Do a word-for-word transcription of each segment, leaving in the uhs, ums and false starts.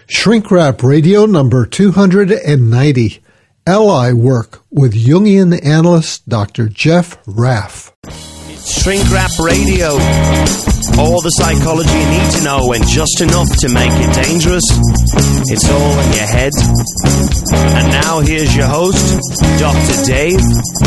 Shrink Wrap Radio number two hundred ninety, Ally Work with Jungian analyst Doctor Jeff Raff. It's Shrink Wrap Radio. All the psychology you need to know and just enough to make it dangerous. It's all in your head. And now here's your host, Doctor Dave.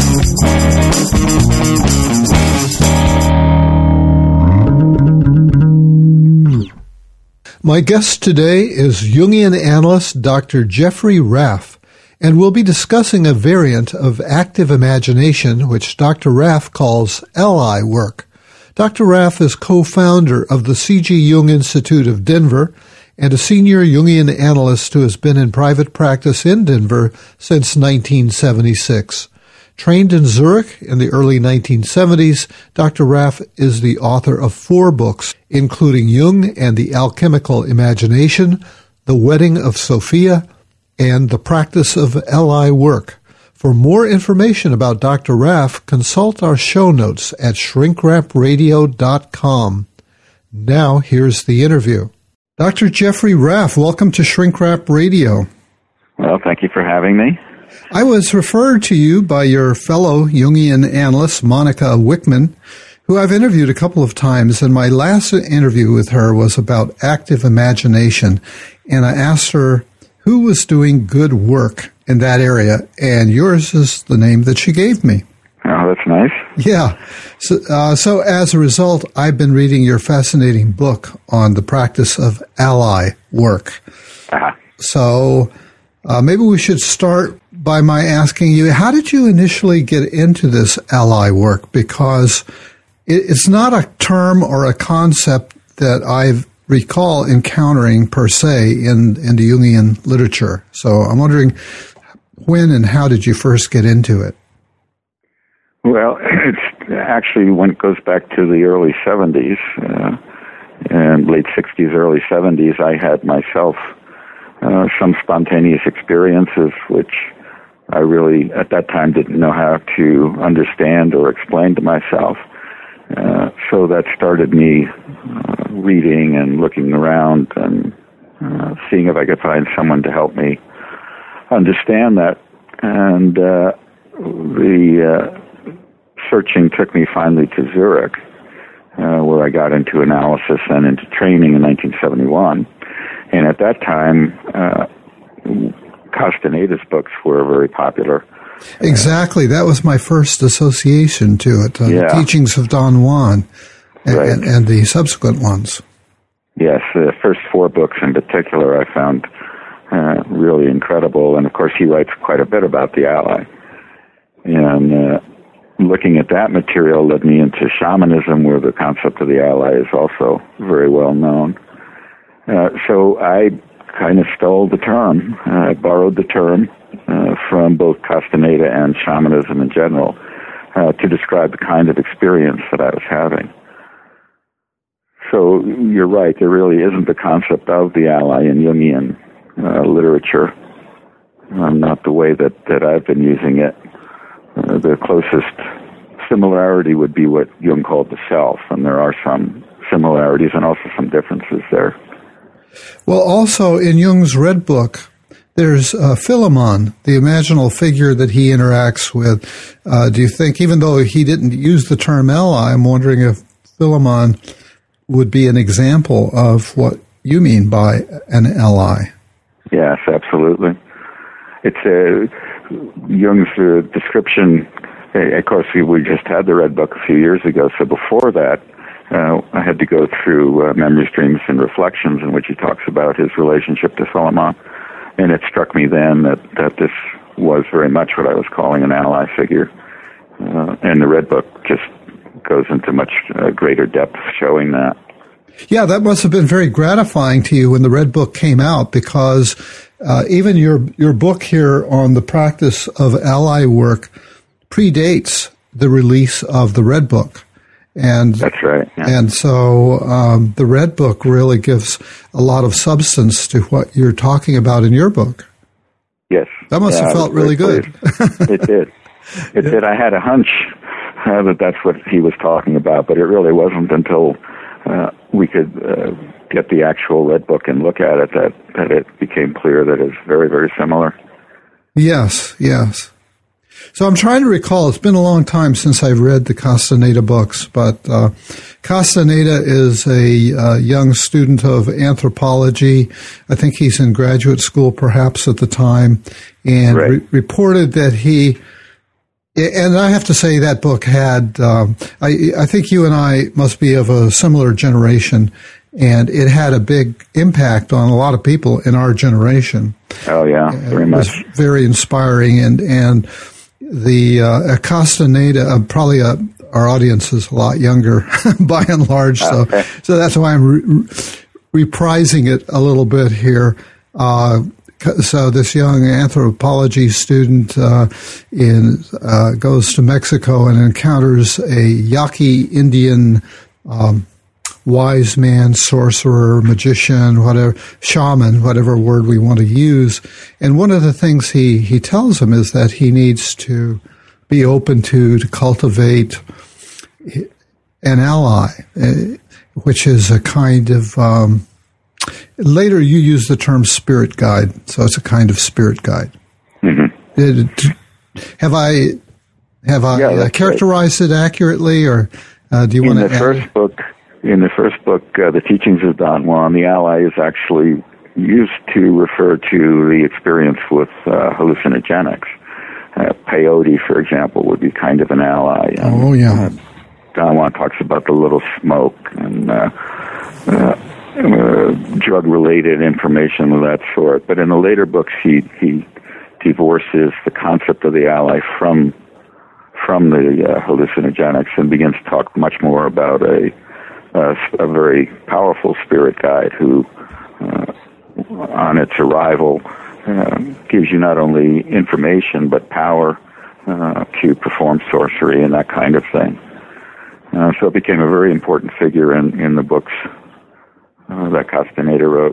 My guest today is Jungian analyst Doctor Jeffrey Raff, and we'll be discussing a variant of active imagination which Doctor Raff calls Ally Work. Doctor Raff is co-founder of the C G Jung Institute of Denver and a senior Jungian analyst who has been in private practice in Denver since nineteen seventy-six. Trained in Zurich in the early nineteen seventies, Doctor Raff is the author of four books, including Jung and the Alchemical Imagination, The Wedding of Sophia, and The Practice of Ally Work. For more information about Doctor Raff, consult our show notes at shrink wrap radio dot com. Now, here's the interview. Doctor Jeffrey Raff, welcome to Shrink Wrap Radio. Well, thank you for having me. I was referred to you by your fellow Jungian analyst, Monica Wickman, who I've interviewed a couple of times, and my last interview with her was about active imagination, and I asked her who was doing good work in that area, and yours is the name that she gave me. Oh, that's nice. Yeah. So, uh, so as a result, I've been reading your fascinating book on the practice of ally work. Uh-huh. So uh, maybe we should start by my asking you, how did you initially get into this ally work? Because it, it's not a term or a concept that I recall encountering per se in, in the Jungian literature. So I'm wondering, when and how did you first get into it? Well, it's actually when it goes back to the early seventies, uh, and late sixties, early seventies, I had myself uh, some spontaneous experiences which I really, at that time, didn't know how to understand or explain to myself. Uh, so that started me uh, reading and looking around and uh, seeing if I could find someone to help me understand that. And uh, the uh, searching took me finally to Zurich, uh, where I got into analysis and into training in nineteen seventy-one. And at that time, uh, Castaneda's books were very popular. Exactly. That was my first association to it, uh, yeah. The Teachings of Don Juan and, right. and, and the subsequent ones. Yes, the first four books in particular I found uh, really incredible. And, of course, he writes quite a bit about the ally. And uh, looking at that material led me into shamanism, where the concept of the ally is also very well known. Uh, so I kind of stole the term. I uh, borrowed the term uh, from both Castaneda and shamanism in general uh, to describe the kind of experience that I was having. So you're right, there really isn't the concept of the ally in Jungian uh, literature, uh, not the way that, that I've been using it. Uh, the closest similarity would be what Jung called the self, and there are some similarities and also some differences there. Well, also in Jung's Red Book, there's uh, Philemon, the imaginal figure that he interacts with. Uh, do you think, even though he didn't use the term ally, I'm wondering if Philemon would be an example of what you mean by an ally? Yes, absolutely. It's a, Jung's uh, description, of course, we, we just had the Red Book a few years ago, so before that, Uh, I had to go through uh, Memories, Dreams, and Reflections, in which he talks about his relationship to Philemon. And it struck me then that, that this was very much what I was calling an ally figure. Uh, and the Red Book just goes into much uh, greater depth showing that. Yeah, that must have been very gratifying to you when the Red Book came out, because uh, even your, your book here on the practice of ally work predates the release of the Red Book. And that's right. Yeah. And so um, the Red Book really gives a lot of substance to what you're talking about in your book. Yes. That must yeah, have felt really good. It did. It yeah. did. I had a hunch uh, that that's what he was talking about, but it really wasn't until uh, we could uh, get the actual Red Book and look at it that, that it became clear that it's very, very similar. Yes, yes. So I'm trying to recall, it's been a long time since I've read the Castaneda books, but uh, Castaneda is a uh, young student of anthropology. I think he's in graduate school perhaps at the time, and right. re- reported that he, and I have to say that book had, um, I, I think you and I must be of a similar generation, and it had a big impact on a lot of people in our generation. Oh, yeah, very it much. It was very inspiring, and, and the uh, Castaneda, uh, probably uh, our audience is a lot younger by and large, so okay. so that's why I'm re- reprising it a little bit here. Uh, so this young anthropology student uh, in uh, goes to Mexico and encounters a Yaqui Indian um, wise man, sorcerer, magician, whatever, shaman, whatever word we want to use. And one of the things he, he tells him is that he needs to be open to, to cultivate an ally, which is a kind of, um, later you use the term spirit guide, so it's a kind of spirit guide. Mm-hmm. Have I, have I yeah, uh, characterized right. it accurately, or uh, do you want to In the add? first book, In the first book, uh, The Teachings of Don Juan, the ally is actually used to refer to the experience with uh, hallucinogenics. Uh, peyote, for example, would be kind of an ally. Um, oh, yeah. Uh, Don Juan talks about the little smoke and uh, uh, uh, drug-related information of that sort. But in the later books, he, he divorces the concept of the ally from, from the uh, hallucinogenics and begins to talk much more about a Uh, a very powerful spirit guide who, uh, on its arrival, uh, gives you not only information but power uh, to perform sorcery and that kind of thing. Uh, so it became a very important figure in, in the books uh, that Castaneda wrote.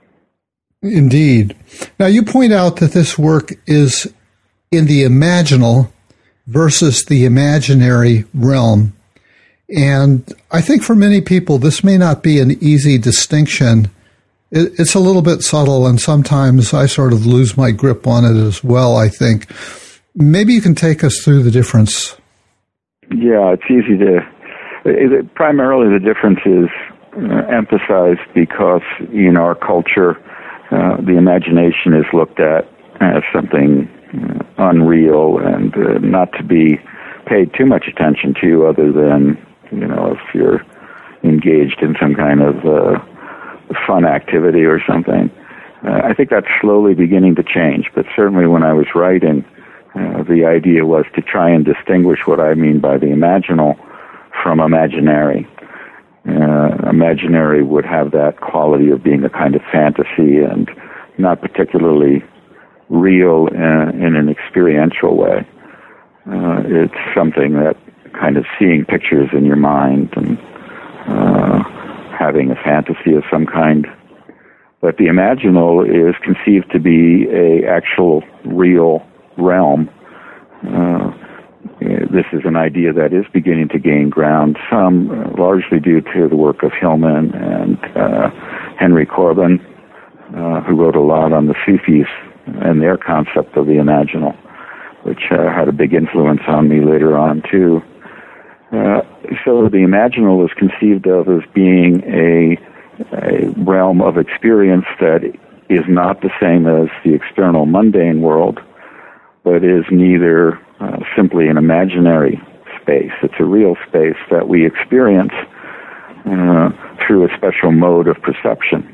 Indeed. Now, you point out that this work is in the imaginal versus the imaginary realm. And I think for many people, this may not be an easy distinction. It's a little bit subtle, and sometimes I sort of lose my grip on it as well, I think. Maybe you can take us through the difference. Yeah, it's easy to... It, primarily, the difference is uh, emphasized because in our culture, uh, the imagination is looked at as something uh, unreal and uh, not to be paid too much attention to other than... You know, if you're engaged in some kind of uh, fun activity or something. Uh, I think that's slowly beginning to change, but certainly when I was writing, uh, the idea was to try and distinguish what I mean by the imaginal from imaginary. Uh, imaginary would have that quality of being a kind of fantasy and not particularly real in, in an experiential way. Uh, it's something that kind of seeing pictures in your mind and uh, having a fantasy of some kind. But the imaginal is conceived to be a actual real realm. Uh, this is an idea that is beginning to gain ground, some uh, largely due to the work of Hillman and uh, Henry Corbin, uh, who wrote a lot on the Sufis and their concept of the imaginal, which uh, had a big influence on me later on, too. Uh, so the imaginal is conceived of as being a, a realm of experience that is not the same as the external mundane world, but is neither uh, simply an imaginary space. It's a real space that we experience uh, through a special mode of perception.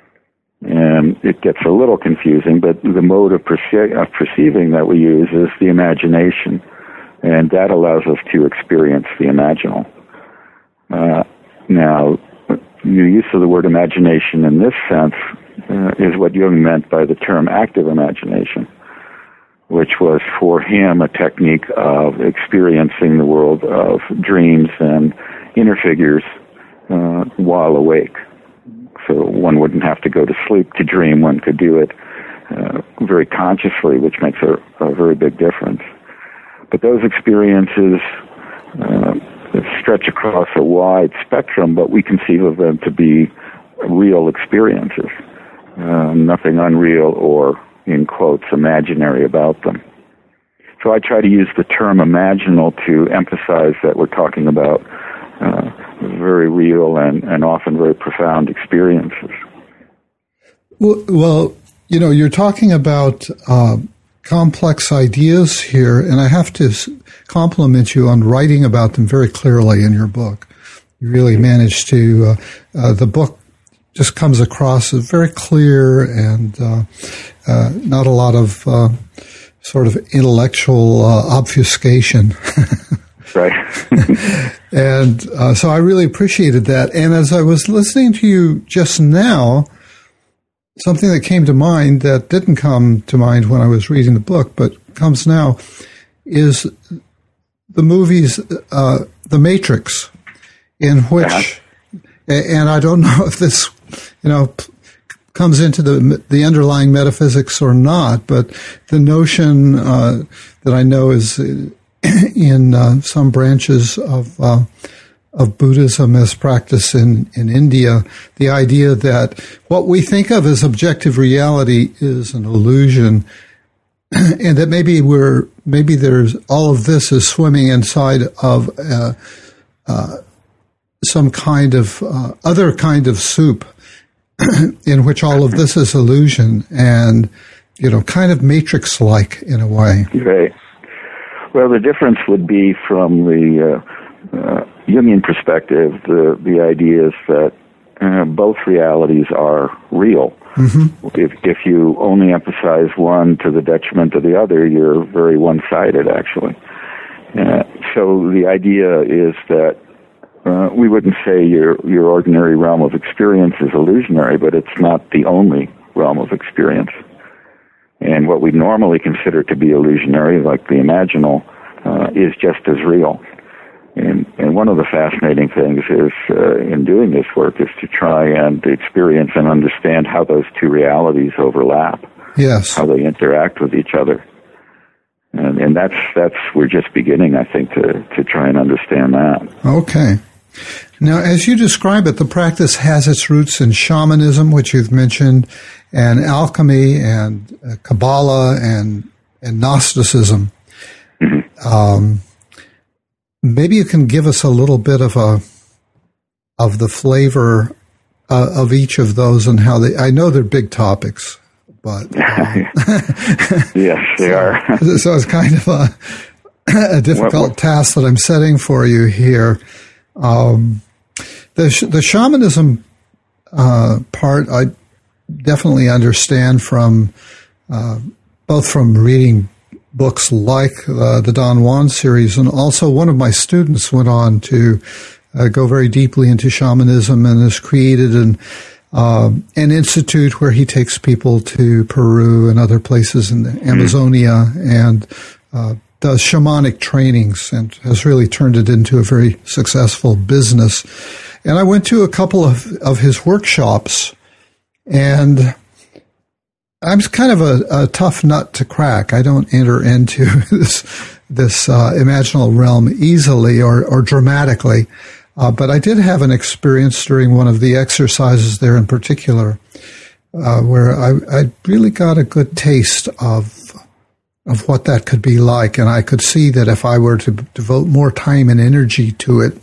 And it gets a little confusing, but the mode of, perce- of perceiving that we use is the imagination. And that allows us to experience the imaginal. Uh, now, the use of the word imagination in this sense uh, is what Jung meant by the term active imagination, which was for him a technique of experiencing the world of dreams and inner figures uh, while awake. So one wouldn't have to go to sleep to dream. One could do it uh, very consciously, which makes a, a very big difference. But those experiences uh, stretch across a wide spectrum, but we conceive of them to be real experiences, uh, nothing unreal or, in quotes, imaginary about them. So I try to use the term imaginal to emphasize that we're talking about uh, very real and, and often very profound experiences. Well, well you know, you're talking about uh, complex ideas here, and I have to compliment you on writing about them very clearly in your book. You really managed to, uh, uh, the book just comes across as very clear and uh, uh, not a lot of uh, sort of intellectual uh, obfuscation. Right. And uh, so I really appreciated that. And as I was listening to you just now, something that came to mind that didn't come to mind when I was reading the book, but comes now, is the movies, uh, The Matrix, in which, yeah. and I don't know if this, you know, comes into the the underlying metaphysics or not, but the notion uh, that I know is in uh, some branches of uh, of Buddhism as practiced in, in India, the idea that what we think of as objective reality is an illusion, and that maybe we're maybe there's all of this is swimming inside of uh, uh, some kind of uh, other kind of soup in which all of this is illusion and, you know, kind of Matrix-like in a way. Right. Well, the difference would be from the uh, uh, Jungian perspective, the, the idea is that uh, both realities are real. Mm-hmm. If, if you only emphasize one to the detriment of the other, you're very one-sided, actually. Uh, so the idea is that Uh, we wouldn't say your your ordinary realm of experience is illusionary, but it's not the only realm of experience. And what we normally consider to be illusionary, like the imaginal, uh, is just as real. And, and one of the fascinating things is, uh, in doing this work, is to try and experience and understand how those two realities overlap. Yes. How they interact with each other. And, and that's, that's, we're just beginning, I think, to, to try and understand that. Okay. Now, as you describe it, the practice has its roots in shamanism, which you've mentioned, and alchemy, and uh, Kabbalah, and, and Gnosticism. Mm-hmm. Um, maybe you can give us a little bit of a of the flavor uh, of each of those and how they. I know they're big topics, but uh, yes, they so, are. So it's kind of a, a difficult what, what? task that I'm setting for you here. Um, the the shamanism uh, part, I definitely understand from uh, both from reading books like uh, the Don Juan series, and also one of my students went on to uh, go very deeply into shamanism and has created an uh, an institute where he takes people to Peru and other places in the Amazonia and uh, does shamanic trainings and has really turned it into a very successful business. And I went to a couple of, of his workshops, and I'm kind of a, a tough nut to crack. I don't enter into this this uh, imaginal realm easily or, or dramatically. Uh, but I did have an experience during one of the exercises there in particular uh, where I, I really got a good taste of of what that could be like. And I could see that if I were to devote more time and energy to it,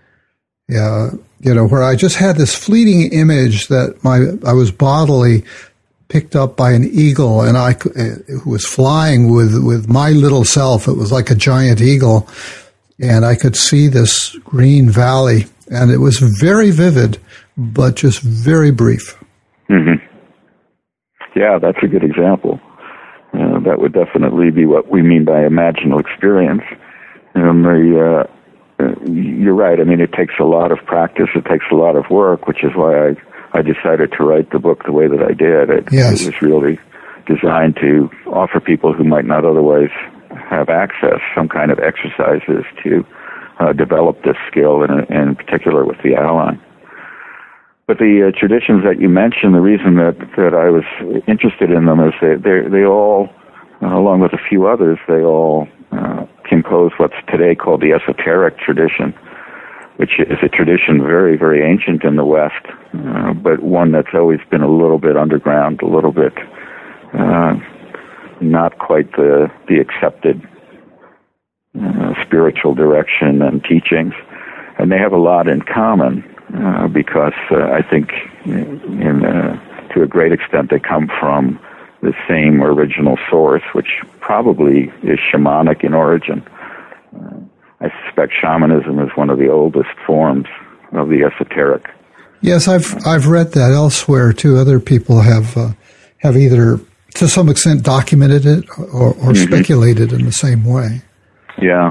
yeah, you know, where I just had this fleeting image that my I was bodily picked up by an eagle, and I who was flying with, with my little self. It was like a giant eagle, and I could see this green valley, and it was very vivid, but just very brief. Mm-hmm. Yeah, that's a good example. Uh, that would definitely be what we mean by imaginal experience. And the, uh, uh, you're right. I mean, it takes a lot of practice. It takes a lot of work, which is why I, I decided to write the book the way that I did. It, yes. It was really designed to offer people who might not otherwise have access some kind of exercises to uh, develop this skill, in, in particular with the ally. But the uh, traditions that you mentioned, the reason that, that I was interested in them is they they they all, uh, along with a few others, they all uh, compose what's today called the esoteric tradition, which is a tradition very, very ancient in the West, uh, but one that's always been a little bit underground, a little bit uh, not quite the, the accepted uh, spiritual direction and teachings. And they have a lot in common uh, because uh, I think in, uh, to a great extent they come from the same original source, which probably is shamanic in origin. Uh, I suspect shamanism is one of the oldest forms of the esoteric. Yes, I've I've read that elsewhere too. Other people have uh, have either to some extent documented it or, or mm-hmm. speculated in the same way. Yeah,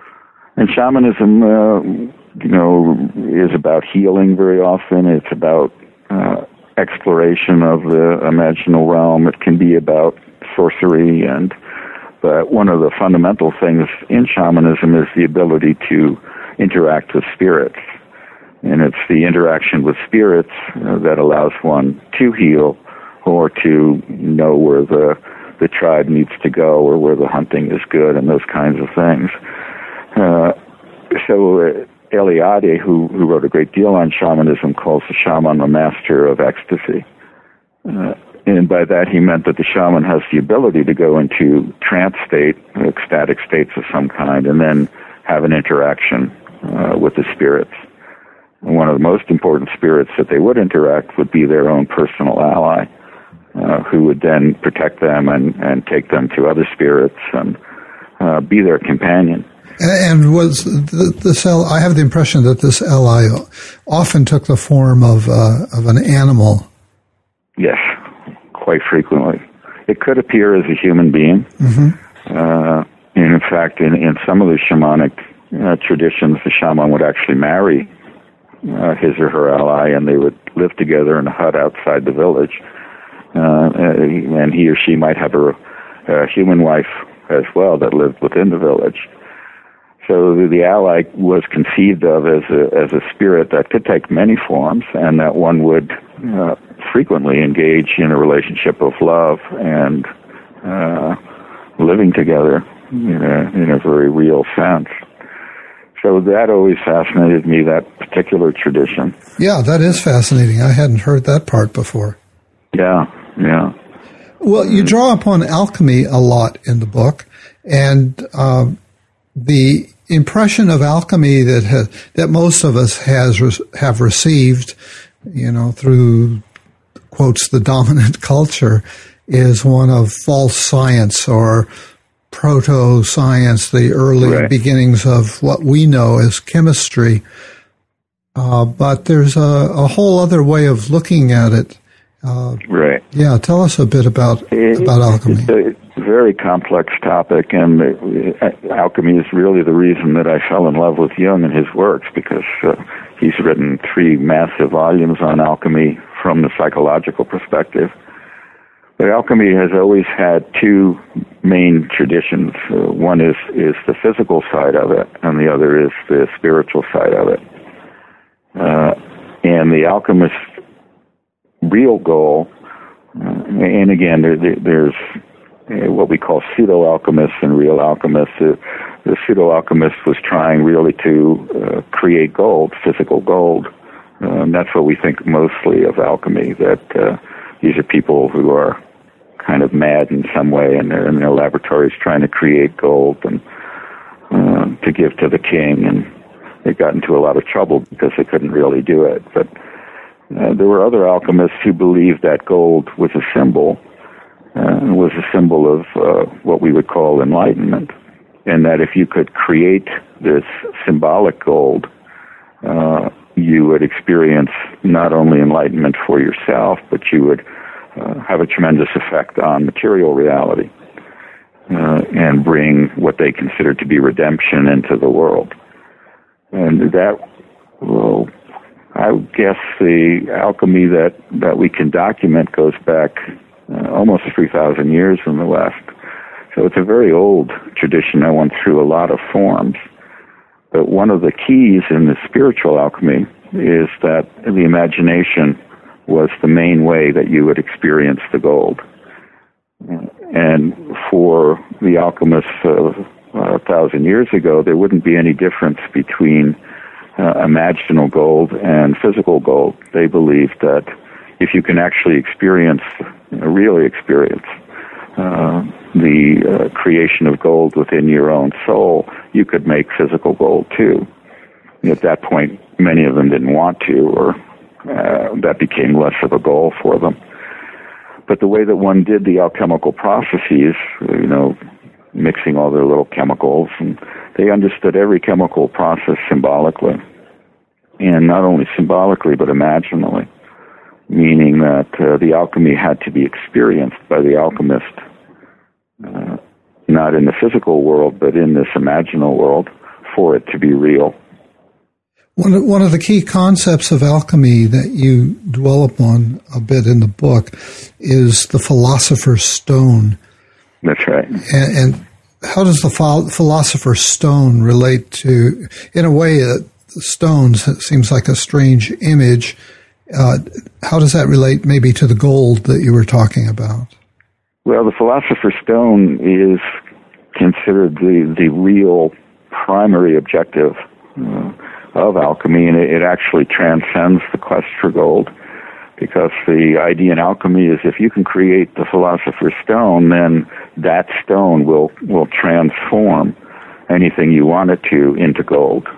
and shamanism, uh, you know, is about healing very often. It's about uh, exploration of the imaginal realm. It can be about sorcery, and but one of the fundamental things in shamanism is the ability to interact with spirits. And it's the interaction with spirits uh, that allows one to heal or to know where the the tribe needs to go or where the hunting is good and those kinds of things. Uh, so uh, Eliade, who, who wrote a great deal on shamanism, calls the shaman a master of ecstasy. Uh, and by that he meant that the shaman has the ability to go into trance state, ecstatic states of some kind, and then have an interaction uh, with the spirits. And one of the most important spirits that they would interact would be their own personal ally, uh, who would then protect them and, and take them to other spirits and uh, be their companion. And was this? I have the impression that this ally often took the form of uh, of an animal. Yes, quite frequently. It could appear as a human being. Mm-hmm. Uh, and in fact, in, in some of the shamanic uh, traditions, the shaman would actually marry uh, his or her ally, and they would live together in a hut outside the village. Uh, and he or she might have a, a human wife as well that lived within the village. So the, the ally was conceived of as a, as a spirit that could take many forms, and that one would uh, frequently engage in a relationship of love and uh, living together in a, in a very real sense. So that always fascinated me, that particular tradition. Yeah, that is fascinating. I hadn't heard that part before. Yeah, yeah. Well, you draw upon alchemy a lot in the book, and um, the impression of alchemy that has, that most of us has have received, you know, through quotes the dominant culture, is one of false science or proto-science, the early right. beginnings of what we know as chemistry. Uh, but there's a, a whole other way of looking at it. Uh, right. Yeah, tell us a bit about it, about alchemy. It's a very complex topic, and uh, alchemy is really the reason that I fell in love with Jung and his works, because uh, he's written three massive volumes on alchemy from the psychological perspective. But alchemy has always had two main traditions. Uh, one is, is the physical side of it, and the other is the spiritual side of it. Uh, and the alchemist's real goal, uh, and again, there, there, there's uh, what we call pseudo-alchemists and real alchemists. Uh, the pseudo-alchemist was trying really to uh, create gold, physical gold. Uh, and that's what we think mostly of alchemy, that uh, these are people who are kind of mad in some way, and they're in their laboratories trying to create gold and uh, to give to the king, and they got into a lot of trouble because they couldn't really do it. But uh, there were other alchemists who believed that gold was a symbol, uh, was a symbol of uh, what we would call enlightenment, and that if you could create this symbolic gold, uh, you would experience not only enlightenment for yourself, but you would Uh, have a tremendous effect on material reality uh, and bring what they considered to be redemption into the world. And that, well, I would guess the alchemy that, that we can document goes back uh, almost three thousand years in the West. So it's a very old tradition that went through a lot of forms. But one of the keys in the spiritual alchemy is that the imagination was the main way that you would experience the gold. And for the alchemists of uh, a thousand years ago, there wouldn't be any difference between uh, imaginal gold and physical gold. They believed that if you can actually experience, uh, really experience, uh, the uh, creation of gold within your own soul, you could make physical gold too. At that point, many of them didn't want to, or uh, that became less of a goal for them. But the way that one did the alchemical processes, you know, mixing all their little chemicals, and they understood every chemical process symbolically, and not only symbolically but imaginally, meaning that uh, the alchemy had to be experienced by the alchemist, uh, not in the physical world but in this imaginal world, for it to be real. One of, one of the key concepts of alchemy that you dwell upon a bit in the book is the philosopher's stone. That's right. And, and how does the ph- philosopher's stone relate to, in a way, uh, stones seems like a strange image. Uh, how does that relate maybe to the gold that you were talking about? Well, the philosopher's stone is considered the, the real primary objective uh, of alchemy, and it, it actually transcends the quest for gold, because the idea in alchemy is if you can create the philosopher's stone, then that stone will, will transform anything you want it to into gold.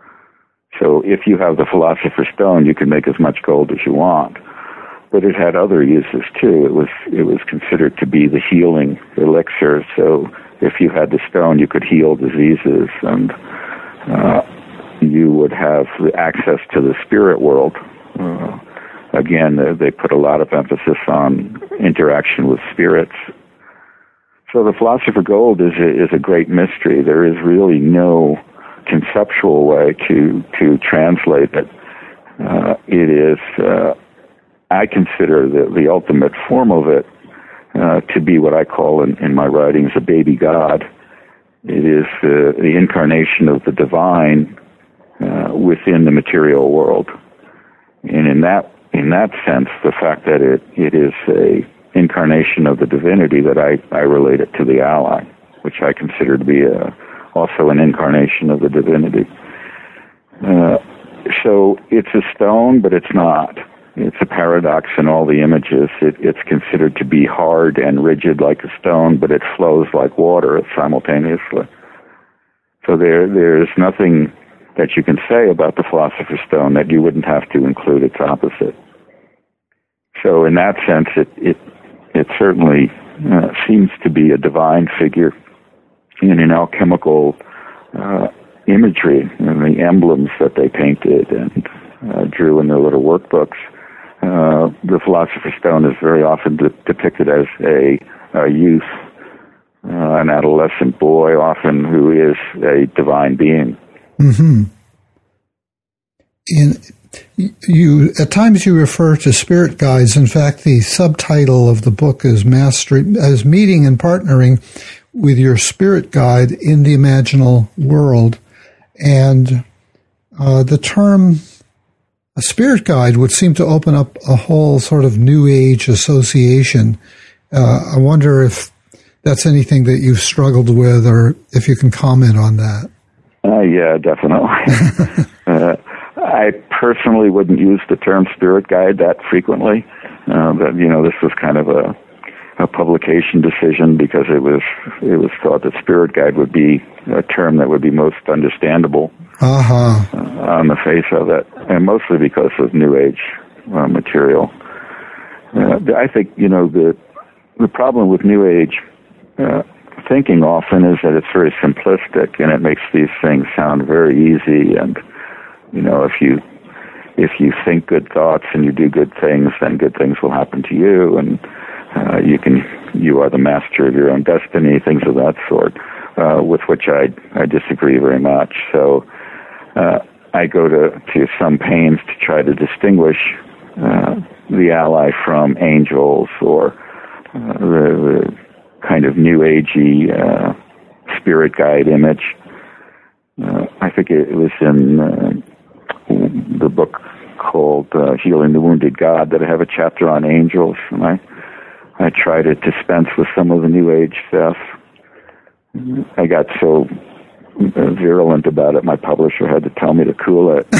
So if you have the philosopher's stone, you can make as much gold as you want. But it had other uses too. It was it was considered to be the healing elixir. So if you had the stone, you could heal diseases, and uh, you would have access to the spirit world. Uh, again, they put a lot of emphasis on interaction with spirits. So the philosopher gold is a, is a great mystery. There is really no conceptual way to to translate it. Uh, it is, uh, I consider the, the ultimate form of it uh, to be what I call in, in my writings a baby god. It is uh, the incarnation of the divine uh, within the material world. And in that in that sense, the fact that it, it is a incarnation of the divinity, that I, I relate it to the ally, which I consider to be a also an incarnation of the divinity. Uh, so it's a stone, but it's not. It's a paradox in all the images. It, it's considered to be hard and rigid like a stone, but it flows like water simultaneously. So there, there's nothing that you can say about the philosopher's stone that you wouldn't have to include its opposite. So in that sense, it, it, it certainly uh, seems to be a divine figure in an alchemical uh, imagery, and the emblems that they painted and uh, drew in their little workbooks. Uh, the philosopher's stone is very often de- depicted as a, a youth, uh, an adolescent boy, often, who is a divine being. Mm-hmm. In you, at times you refer to spirit guides. In fact, the subtitle of the book is Mastery, as Meeting and Partnering with Your Spirit Guide in the Imaginal World. And uh, the term a spirit guide would seem to open up a whole sort of New Age association. Uh, I wonder if that's anything that you've struggled with, or if you can comment on that. Uh, yeah, definitely. uh, I personally wouldn't use the term spirit guide that frequently. Uh, but, you know, this was kind of a a publication decision, because it was it was thought that spirit guide would be a term that would be most understandable uh-huh. uh, on the face of it, and mostly because of New Age uh, material. Uh, I think, you know, the the problem with New Age uh, thinking often is that it's very simplistic, and it makes these things sound very easy. And, you know, if you if you think good thoughts and you do good things, then good things will happen to you, and Uh, you can, you are the master of your own destiny, things of that sort, uh, with which I, I disagree very much. So uh, I go to, to some pains to try to distinguish uh, the ally from angels, or uh, the, the kind of New Agey uh, spirit guide image. Uh, I think it was in uh, the book called uh, Healing the Wounded God that I have a chapter on angels, and I I try to dispense with some of the New Age stuff. I got so virulent about it, my publisher had to tell me to cool it.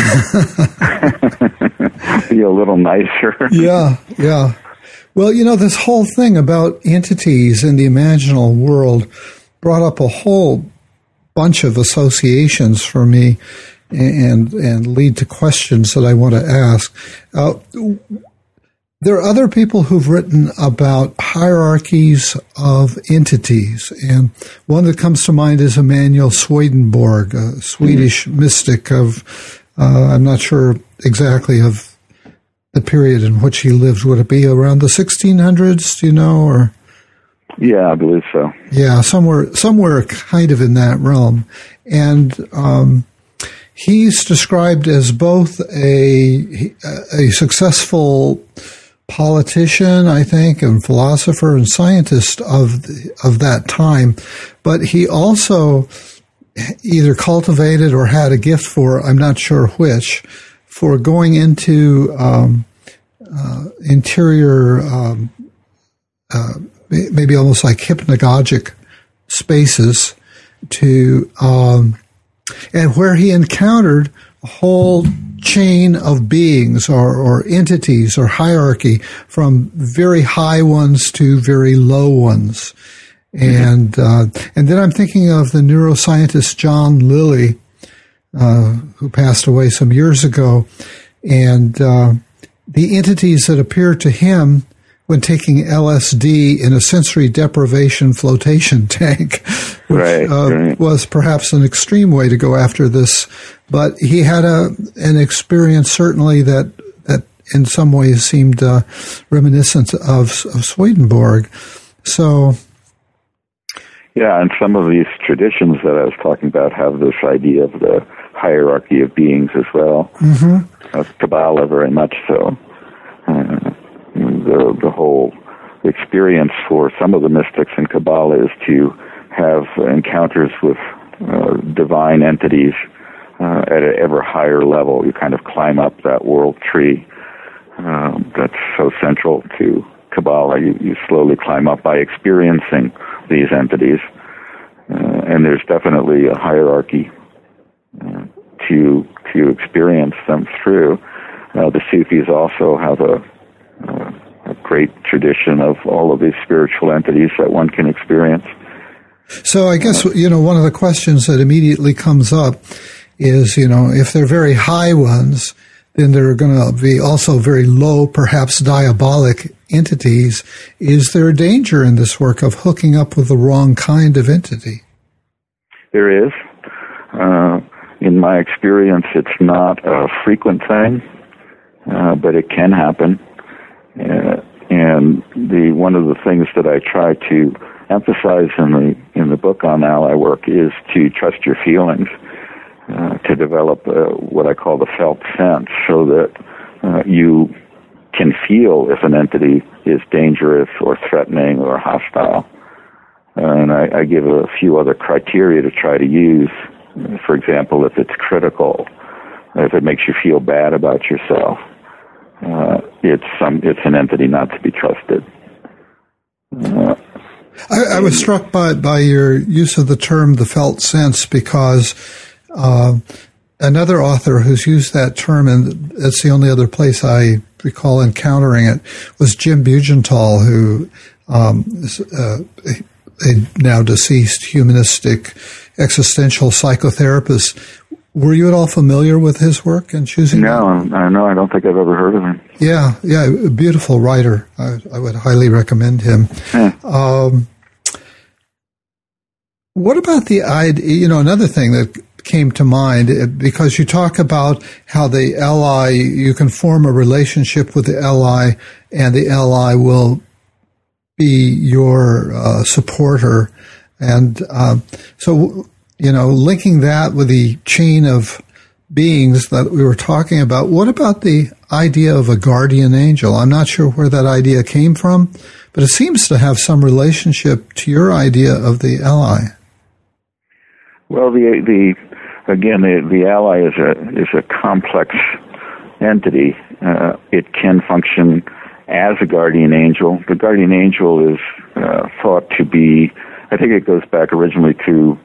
Be a little nicer. Yeah, yeah. Well, you know, this whole thing about entities in the imaginal world brought up a whole bunch of associations for me and and lead to questions that I want to ask. Uh, there are other people who've written about hierarchies of entities, and one that comes to mind is Emanuel Swedenborg, a Swedish mm-hmm. mystic of, uh, I'm not sure exactly of the period in which he lived. Would it be around the sixteen hundreds, do you know, or? Yeah, I believe so. Yeah, somewhere, somewhere kind of in that realm. And um, he's described as both a a successful politician, I think, and philosopher and scientist of the, of that time, but he also either cultivated or had a gift for, I'm not sure which, for going into um, uh, interior, um, uh, maybe almost like hypnagogic spaces to, um, and where he encountered a whole chain of beings or, or entities or hierarchy from very high ones to very low ones. And, uh, and then I'm thinking of the neuroscientist John Lilly, uh, who passed away some years ago, and, uh, the entities that appeared to him when taking L S D in a sensory deprivation flotation tank, which right, uh, right. was perhaps an extreme way to go after this. But he had a an experience certainly that that in some ways seemed uh, reminiscent of, of Swedenborg. So, yeah, and some of these traditions that I was talking about have this idea of the hierarchy of beings as well. Mm-hmm. Of Kabbalah, very much so. Uh, The, the whole experience for some of the mystics in Kabbalah is to have encounters with uh, divine entities uh, at an ever higher level. You kind of climb up that world tree um, that's so central to Kabbalah. You, you slowly climb up by experiencing these entities. Uh, and there's definitely a hierarchy uh, to to experience them through. Uh, the Sufis also have a uh, a great tradition of all of these spiritual entities that one can experience. So I guess, you know, one of the questions that immediately comes up is, you know, if they're very high ones, then there are going to be also very low, perhaps diabolic entities. Is there a danger in this work of hooking up with the wrong kind of entity? There is. Uh, in my experience, it's not a frequent thing, uh, but it can happen. Uh, and the one of the things that I try to emphasize in the in the book on ally work is to trust your feelings, uh, to develop uh, what I call the felt sense, so that uh, you can feel if an entity is dangerous or threatening or hostile. And I, I give a few other criteria to try to use. For example, if it's critical, if it makes you feel bad about yourself, Uh, it's some. It's an entity not to be trusted. Uh, I, I was struck by, by your use of the term "the felt sense" because uh, another author who's used that term, and it's the only other place I recall encountering it, was Jim Bugental, who um, is uh, a, a now deceased humanistic existential psychotherapist. Were you at all familiar with his work and choosing? No, I no, I don't think I've ever heard of him. Yeah, yeah, a beautiful writer. I, I would highly recommend him. Yeah. Um, what about the idea? You know, another thing that came to mind, because you talk about how the ally, you can form a relationship with the ally, and the ally will be your uh, supporter, and um, so. You know, linking that with the chain of beings that we were talking about, what about the idea of a guardian angel? I'm not sure where that idea came from, but it seems to have some relationship to your idea of the ally. Well, the the again, the, the ally is a is a complex entity. Uh, it can function as a guardian angel. The guardian angel is uh, thought to be, I think it goes back originally to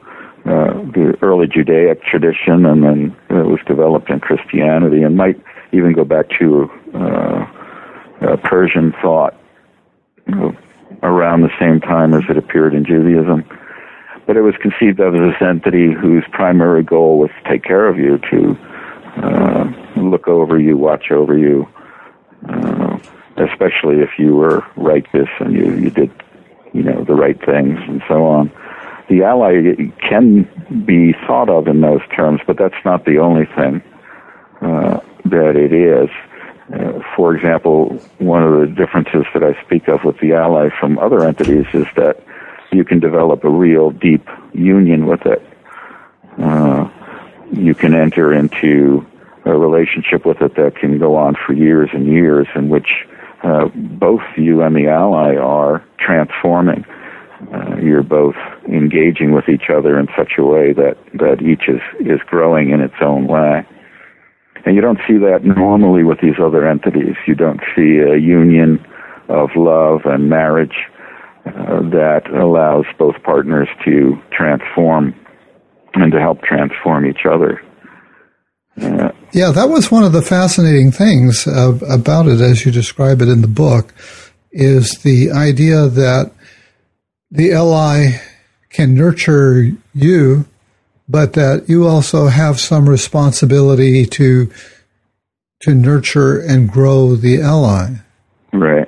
uh, the early Judaic tradition, and then it was developed in Christianity, and might even go back to uh, uh, Persian thought, you know, around the same time as it appeared in Judaism. But it was conceived of as this entity whose primary goal was to take care of you, to uh, look over you, watch over you, uh, especially if you were righteous and you, you did, you know, the right things and so on. The ally can be thought of in those terms, but that's not the only thing uh, that it is. Uh, for example, one of the differences that I speak of with the ally from other entities is that you can develop a real deep union with it. Uh, you can enter into a relationship with it that can go on for years and years, in which uh, both you and the ally are transforming. Uh, you're both engaging with each other in such a way that, that each is, is growing in its own way. And you don't see that normally with these other entities. You don't see a union of love and marriage uh, that allows both partners to transform and to help transform each other. Uh, yeah, that was one of the fascinating things uh, about it, as you describe it in the book, is the idea that the ally can nurture you, but that you also have some responsibility to to nurture and grow the ally. Right.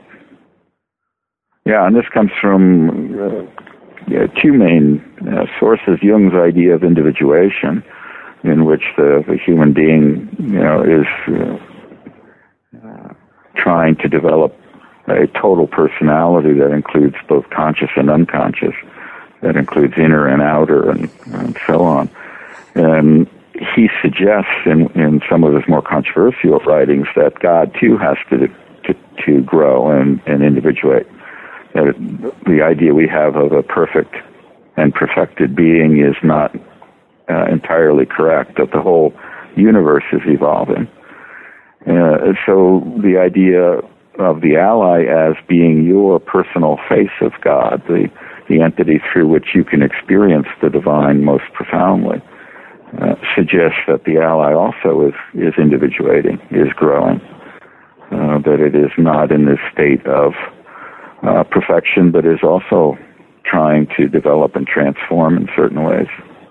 Yeah, and this comes from uh, yeah, two main uh, sources. Jung's idea of individuation, in which the, the human being, you know, is uh, uh, trying to develop a total personality that includes both conscious and unconscious, that includes inner and outer, and, and so on. And he suggests in, in some of his more controversial writings that God too has to to, to grow and, and individuate. That it, the idea we have of a perfect and perfected being is not uh, entirely correct, that the whole universe is evolving. Uh, so the idea of the ally as being your personal face of God, the, the entity through which you can experience the divine most profoundly, uh, suggests that the ally also is, is individuating, is growing, uh, that it is not in this state of uh, perfection, but is also trying to develop and transform in certain ways.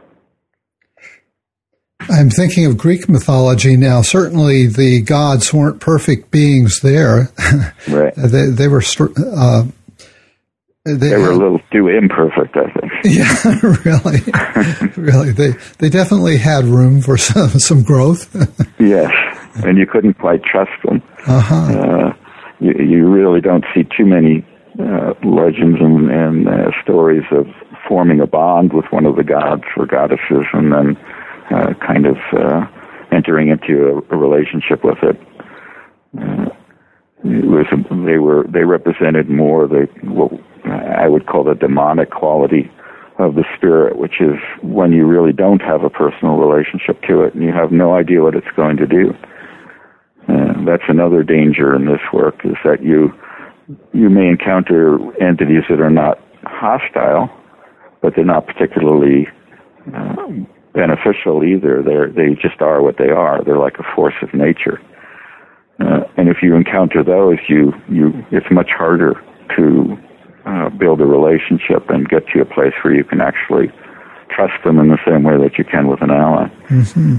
I'm thinking of Greek mythology now. Certainly the gods weren't perfect beings there. Right. they, they were... Uh, they, they were a little too imperfect, I think. Yeah, really. Really. They they definitely had room for some, some growth. Yes, and you couldn't quite trust them. Uh-huh. Uh, you, you really don't see too many uh, legends and, and uh, stories of forming a bond with one of the gods or goddesses and then Uh, kind of uh, entering into a, a relationship with it. Uh, it was a, they were they represented more the what I would call the demonic quality of the spirit, which is when you really don't have a personal relationship to it and you have no idea what it's going to do. Uh, that's another danger in this work, is that you you may encounter entities that are not hostile, but they're not particularly uh, beneficial either. They're, they just are what they are. They're like a force of nature. Uh, and if you encounter those, you, you, it's much harder to uh, build a relationship and get to a place where you can actually trust them in the same way that you can with an ally. Mm-hmm.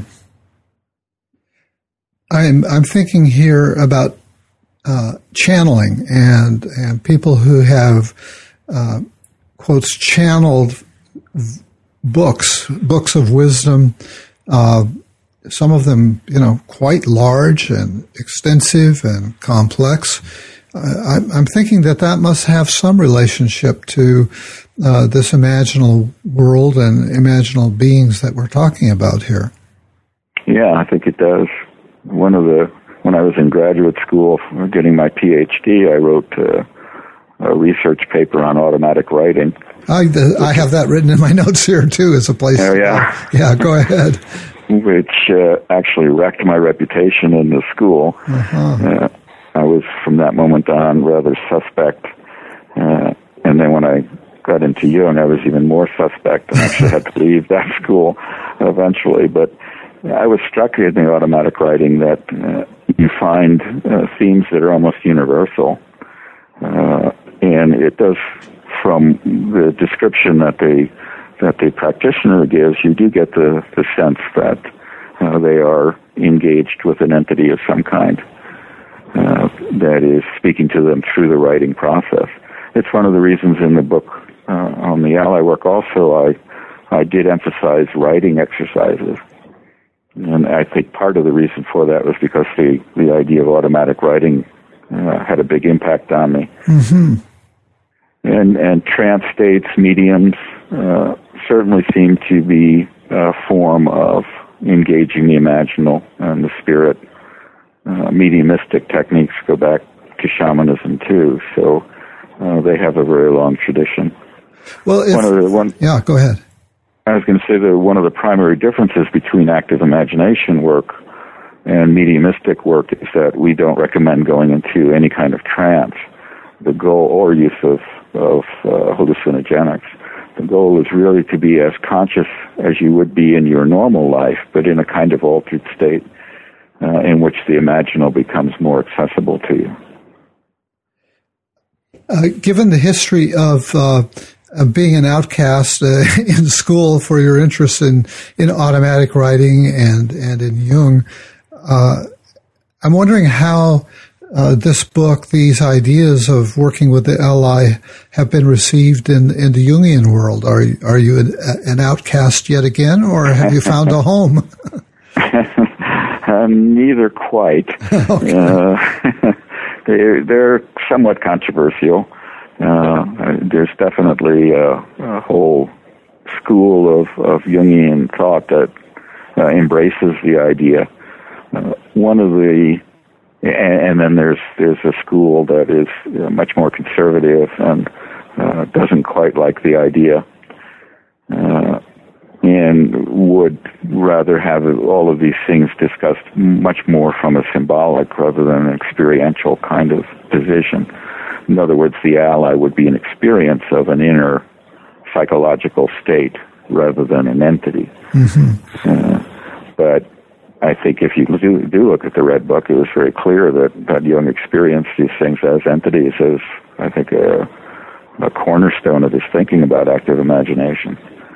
I'm, I'm thinking here about uh, channeling and, and people who have, uh, quotes, channeled books, books of wisdom, uh, some of them, you know, quite large and extensive and complex. Uh, I'm, I'm thinking that that must have some relationship to uh, this imaginal world and imaginal beings that we're talking about here. Yeah, I think it does. One of the, when I was in graduate school getting my P H D, I wrote uh, a research paper on automatic writing. I, I have that written in my notes here, too, as a place. Oh, yeah. To, yeah, go ahead. Which uh, actually wrecked my reputation in the school. Uh-huh. Uh, I was, from that moment on, rather suspect. Uh, and then when I got into Jung, I was even more suspect and actually had to leave that school eventually. But I was struck in the automatic writing that uh, you find uh, themes that are almost universal. Uh, and it does, from the description that they that the practitioner gives, you do get the, the sense that uh, they are engaged with an entity of some kind uh, that is speaking to them through the writing process. It's one of the reasons in the book uh, on the ally work also I, I did emphasize writing exercises. And I think part of the reason for that was because the, the idea of automatic writing uh, had a big impact on me. Mm-hmm. And, and trance states, mediums, uh, certainly seem to be a form of engaging the imaginal and the spirit. Uh, mediumistic techniques go back to shamanism too, so uh, they have a very long tradition. Well, if, one of the, one, yeah, go ahead. I was going to say that one of the primary differences between active imagination work and mediumistic work is that we don't recommend going into any kind of trance, the goal or use of, of uh, hallucinogenics. The goal is really to be as conscious as you would be in your normal life, but in a kind of altered state uh, in which the imaginal becomes more accessible to you. Uh, given the history of, uh, of being an outcast uh, in school for your interest in, in automatic writing and, and in Jung, uh, I'm wondering how Uh, this book, these ideas of working with the ally, have been received in, in the Jungian world. Are are you an, an outcast yet again, or have you found a home? uh, neither quite. Okay. Uh, they're, they're somewhat controversial. Uh, there's definitely a, a whole school of, of Jungian thought that uh, embraces the idea. Uh, one of the And then there's there's a school that is much more conservative and uh, doesn't quite like the idea, uh, and would rather have all of these things discussed much more from a symbolic rather than an experiential kind of position. In other words, the ally would be an experience of an inner psychological state rather than an entity. Mm-hmm. Uh, but I think if you do, do look at the Red Book, it was very clear that, that Jung experienced these things as entities, as I think a, a cornerstone of his thinking about active imagination.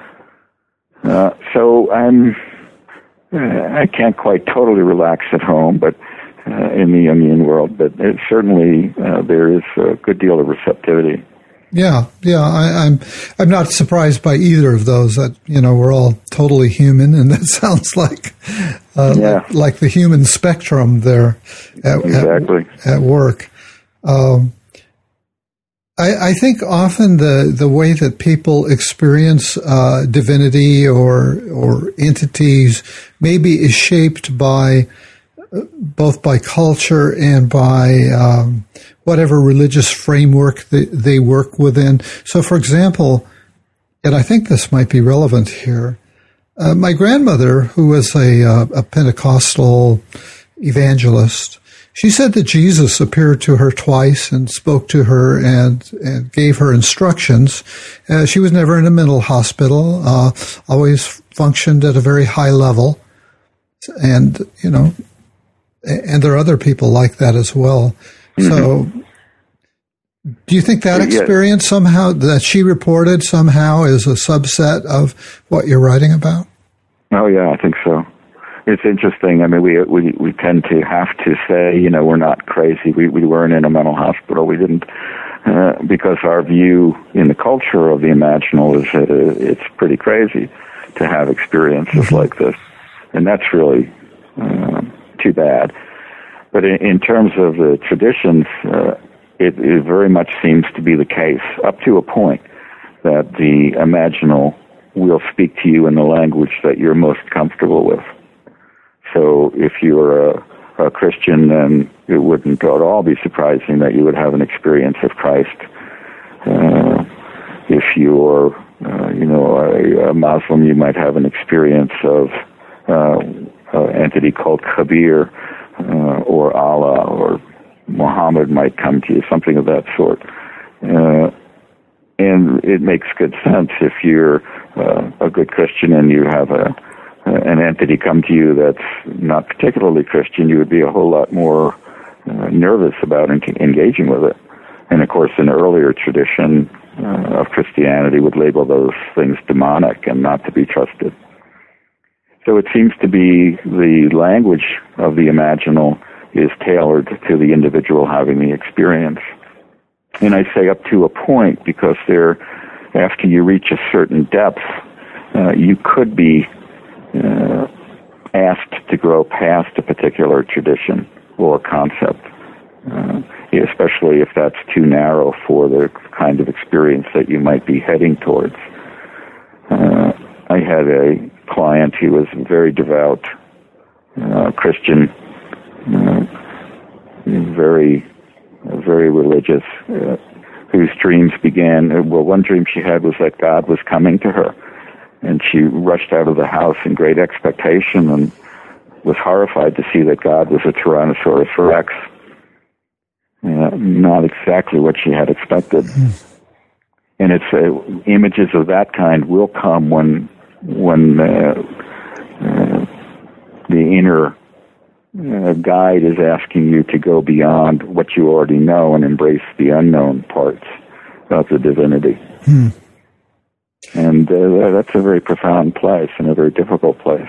Uh, so I'm, uh, I can't quite totally relax at home, but uh, in the Jungian world, but it certainly uh, there is a good deal of receptivity. Yeah, yeah, I, I'm I'm not surprised by either of those. That you know we're all totally human, and that sounds like uh, yeah. like, like the human spectrum there at, exactly. at, at work. Um, I, I think often the, the way that people experience uh, divinity or or entities maybe is shaped by both by culture and by um, whatever religious framework they, they work within. So, for example, and I think this might be relevant here, uh, my grandmother, who was a, uh, a Pentecostal evangelist, she said that Jesus appeared to her twice and spoke to her and, and gave her instructions. Uh, she was never in a mental hospital, uh, always functioned at a very high level. And, you know, and there are other people like that as well. Mm-hmm. So do you think that experience yeah. somehow, that she reported somehow, is a subset of what you're writing about? Oh, yeah, I think so. It's interesting. I mean, we we, we tend to have to say, you know, we're not crazy. We, we weren't in a mental hospital. We didn't, uh, because our view in the culture of the imaginal is that it's pretty crazy to have experiences mm-hmm. like this. And that's really Uh, too bad. But in, in terms of the traditions, uh, it, it very much seems to be the case, up to a point, that the imaginal will speak to you in the language that you're most comfortable with. So if you're a, a Christian, then it wouldn't at all be surprising that you would have an experience of Christ. Uh, if you're, uh, you know, a, a Muslim, you might have an experience of uh, Uh, entity called Kabir, uh, or Allah, or Muhammad might come to you, something of that sort. Uh, and it makes good sense if you're uh, a good Christian and you have a uh, an entity come to you that's not particularly Christian, you would be a whole lot more uh, nervous about en- engaging with it. And of course, an earlier tradition uh, of Christianity would label those things demonic and not to be trusted. So it seems to be the language of the imaginal is tailored to the individual having the experience. And I say up to a point, because there, after you reach a certain depth, uh, you could be uh, asked to grow past a particular tradition or concept, uh, especially if that's too narrow for the kind of experience that you might be heading towards. Uh, I had a client who was a very devout uh, Christian, uh, very, very religious, uh, whose dreams began, well, one dream she had was that God was coming to her, and she rushed out of the house in great expectation and was horrified to see that God was a Tyrannosaurus Rex. Uh, not exactly what she had expected. Mm. And it's uh, images of that kind will come when when uh, uh, the inner uh, guide is asking you to go beyond what you already know and embrace the unknown parts of the divinity. Mm. And uh, that's a very profound place and a very difficult place.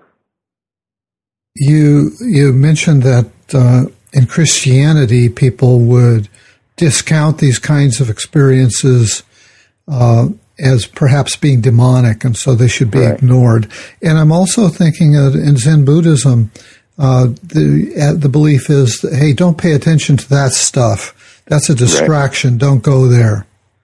You you mentioned that uh, in Christianity, people would discount these kinds of experiences uh, as perhaps being demonic, and so they should be right. ignored. And I'm also thinking that in Zen Buddhism, uh, the uh, the belief is, that, hey, don't pay attention to that stuff. That's a distraction. Right. Don't go there.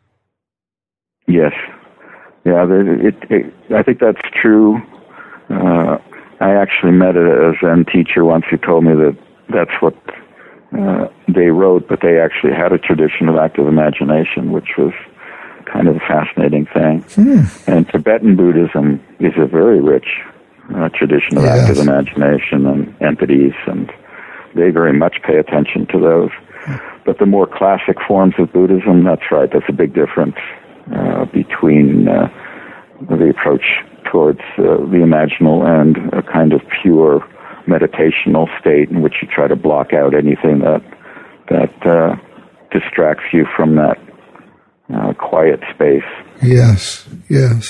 Yes. Yeah, it, it, it, I think that's true. Uh, I actually met a Zen teacher once who told me that that's what uh, they wrote, but they actually had a tradition of active imagination, which was kind of a fascinating thing. Hmm. And Tibetan Buddhism is a very rich uh, tradition of yes. active imagination and entities, and they very much pay attention to those. Hmm. But the more classic forms of Buddhism, that's right, that's a big difference uh, between uh, the approach towards uh, the imaginal and a kind of pure meditational state in which you try to block out anything that that uh, distracts you from that uh, quiet space. Yes, yes.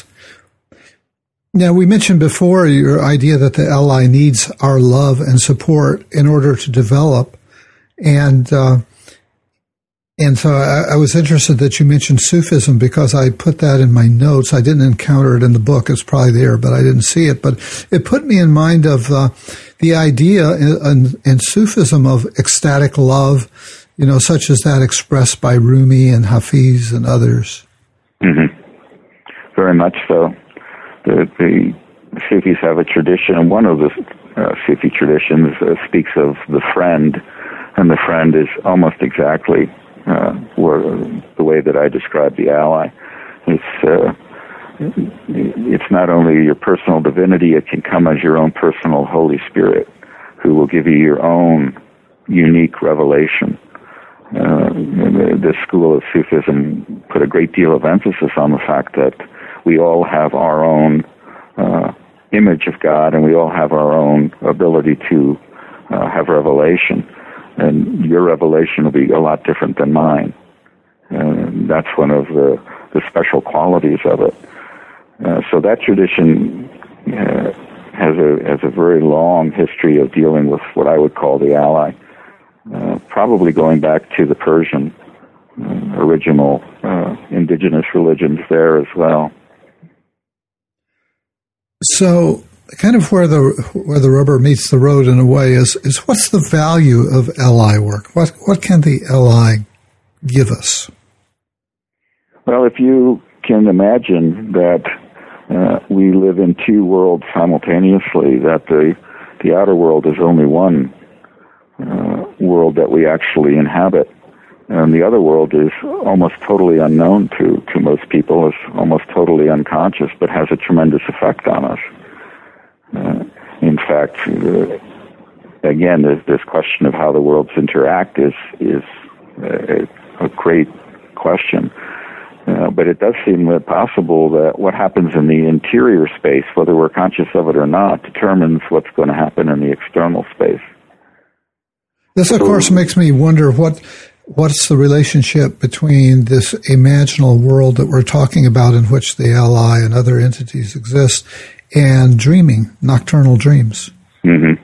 Now, we mentioned before your idea that the L I needs our love and support in order to develop, and uh, and so I, I was interested that you mentioned Sufism, because I put that in my notes. I didn't encounter it in the book. It's probably there, but I didn't see it. But it put me in mind of uh, the idea in, in Sufism of ecstatic love, you know, such as that expressed by Rumi and Hafiz and others. Mm-hmm. Very much so. The, the Sufis have a tradition, and one of the uh, Sufi traditions uh, speaks of the friend, and the friend is almost exactly uh, where, the way that I describe the ally. It's uh, it's not only your personal divinity; it can come as your own personal Holy Spirit, who will give you your own unique revelation. Uh, the, the school of Sufism put a great deal of emphasis on the fact that we all have our own uh, image of God, and we all have our own ability to uh, have revelation. And your revelation will be a lot different than mine. And that's one of the, the special qualities of it. Uh, so that tradition uh, has a has a very long history of dealing with what I would call the ally, uh, probably going back to the Persian uh, original uh, indigenous religions there as well. So, kind of where the where the rubber meets the road in a way is is what's the value of L I work? What what can the L I give us? Well, if you can imagine that uh, we live in two worlds simultaneously, that the the outer world is only one uh, world that we actually inhabit, and the other world is almost totally unknown to, to most people, is almost totally unconscious, but has a tremendous effect on us. Uh, in fact, uh, again, this, this question of how the worlds interact is is uh, a great question. Uh, but it does seem possible that what happens in the interior space, whether we're conscious of it or not, determines what's going to happen in the external space. This, of so, course, makes me wonder what what's the relationship between this imaginal world that we're talking about, in which the L I and other entities exist, and dreaming, nocturnal dreams. Mm-hmm.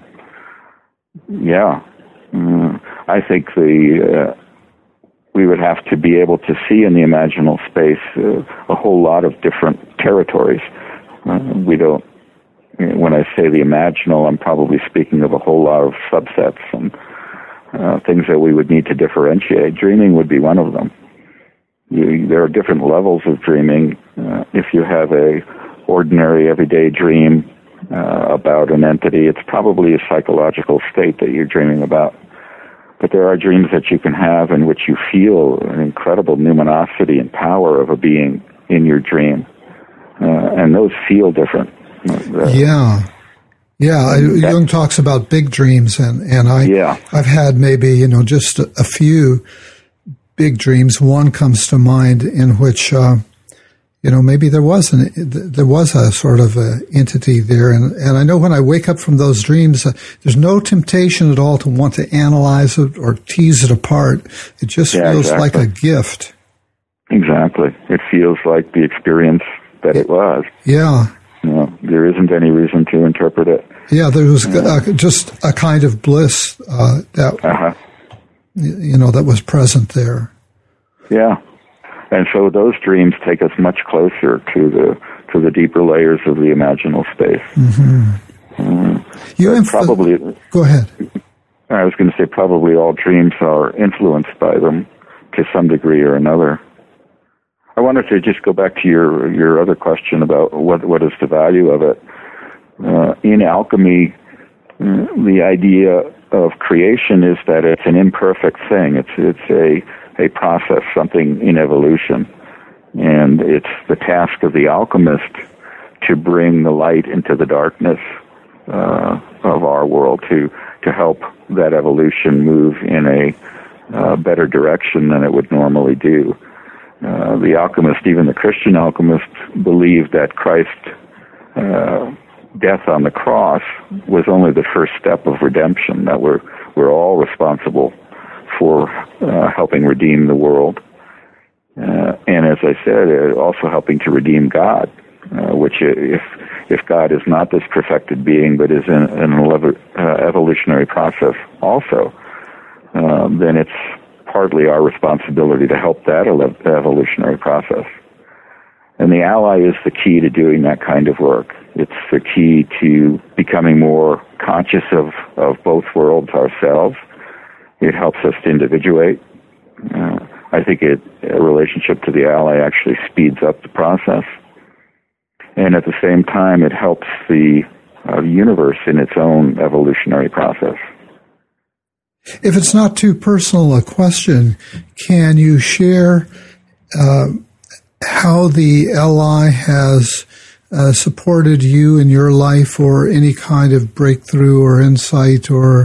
Yeah. Uh, I think the... Uh, we would have to be able to see in the imaginal space uh, a whole lot of different territories. Uh, we don't, when I say the imaginal, I'm probably speaking of a whole lot of subsets and uh, things that we would need to differentiate. Dreaming would be one of them. You, there are different levels of dreaming. Uh, if you have a ordinary, everyday dream uh, about an entity, it's probably a psychological state that you're dreaming about. But there are dreams that you can have in which you feel an incredible numinosity and power of a being in your dream. Uh, and those feel different. Uh, yeah. Yeah. I, Jung talks about big dreams, and, and I, yeah. I've had maybe, you know, just a, a few big dreams. One comes to mind in which, uh, you know, maybe there was an, there was a sort of a entity there. And, and I know when I wake up from those dreams, uh, there's no temptation at all to want to analyze it or tease it apart. It just yeah, feels exactly. like a gift. Exactly. It feels like the experience that it was. Yeah. You know, there isn't any reason to interpret it. Yeah, there was yeah. uh, just a kind of bliss uh, that, uh-huh. you know, that was present there. Yeah. And so those dreams take us much closer to the to the deeper layers of the imaginal space. Mm-hmm. Uh, you inf- probably go ahead. I was going to say probably all dreams are influenced by them to some degree or another. I wanted to just go back to your your other question about what what is the value of it. Uh, in alchemy, uh, the idea of creation is that it's an imperfect thing. It's it's a a process, something in evolution. And it's the task of the alchemist to bring the light into the darkness uh, of our world, to, to help that evolution move in a uh, better direction than it would normally do. Uh, the alchemist, even the Christian alchemist, believed that Christ's uh, death on the cross was only the first step of redemption, that we're, we're all responsible for uh, helping redeem the world. Uh, and as I said, uh, also helping to redeem God, uh, which if if God is not this perfected being, but is in, in an elev- uh, evolutionary process also, uh, then it's partly our responsibility to help that ele- evolutionary process. And the ally is the key to doing that kind of work. It's the key to becoming more conscious of, of both worlds ourselves. It helps us to individuate. Uh, I think it, a relationship to the ally actually speeds up the process. And at the same time, it helps the uh, universe in its own evolutionary process. If it's not too personal a question, can you share uh, how the L I has uh, supported you in your life, or any kind of breakthrough or insight or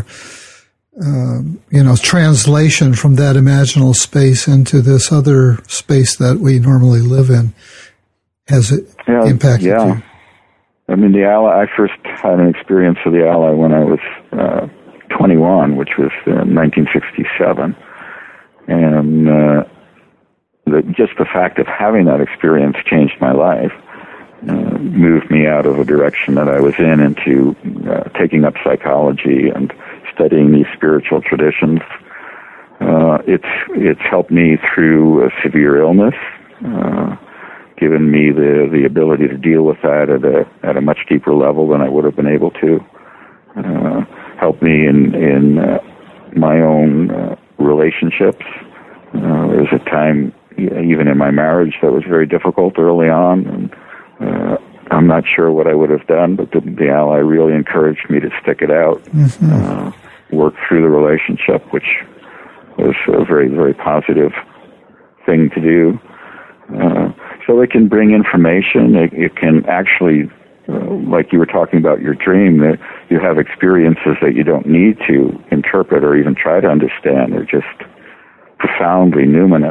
Um, you know, translation from that imaginal space into this other space that we normally live in? Has it yeah, impacted yeah. you? I mean, the ally, I first had an experience of the ally when I was uh, twenty-one, which was in nineteen sixty-seven. And uh, the, just the fact of having that experience changed my life, uh, moved me out of a direction that I was in into uh, taking up psychology and studying these spiritual traditions. Uh, it's it's helped me through a severe illness, uh, given me the, the ability to deal with that at a at a much deeper level than I would have been able to. Uh, helped me in in uh, my own uh, relationships. Uh, there was a time, even in my marriage, that was very difficult early on, and uh, I'm not sure what I would have done, but the, the ally really encouraged me to stick it out. Mm-hmm. Uh, work through the relationship, which was a very, very positive thing to do. Uh, so it can bring information. It, it can actually, uh, like you were talking about your dream, that you have experiences that you don't need to interpret or even try to understand. They're just profoundly numinous.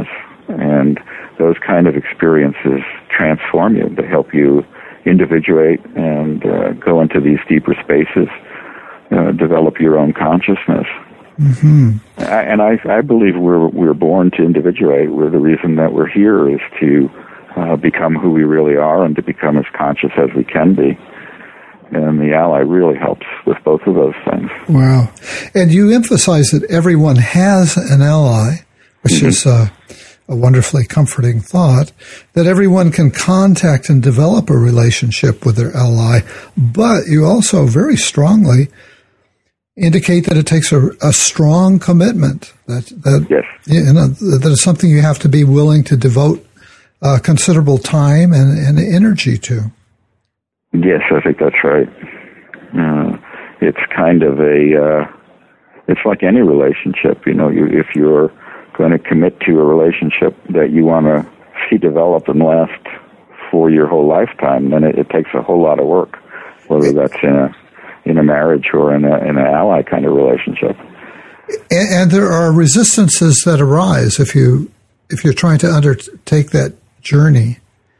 And those kind of experiences transform you. They help you individuate and uh, go into these deeper spaces, uh, develop your own consciousness. Mm-hmm. I, and I, I believe we're we're born to individuate. We're the reason that we're here is to uh, become who we really are and to become as conscious as we can be. And the ally really helps with both of those things. Wow. And you emphasize that everyone has an ally, which mm-hmm. is uh, a wonderfully comforting thought, that everyone can contact and develop a relationship with their ally. But you also very strongly indicate that it takes a, a strong commitment, that, that, yes. you know, that it's something you have to be willing to devote uh, considerable time and, and energy to. Yes, I think that's right. Uh, it's kind of a, uh, it's like any relationship. You know, you, if you're going to commit to a relationship that you want to see develop and last for your whole lifetime, then it, it takes a whole lot of work, whether that's in a in a marriage or in a in an ally kind of relationship. And, and there are resistances that arise if you if you're trying to undertake that journey.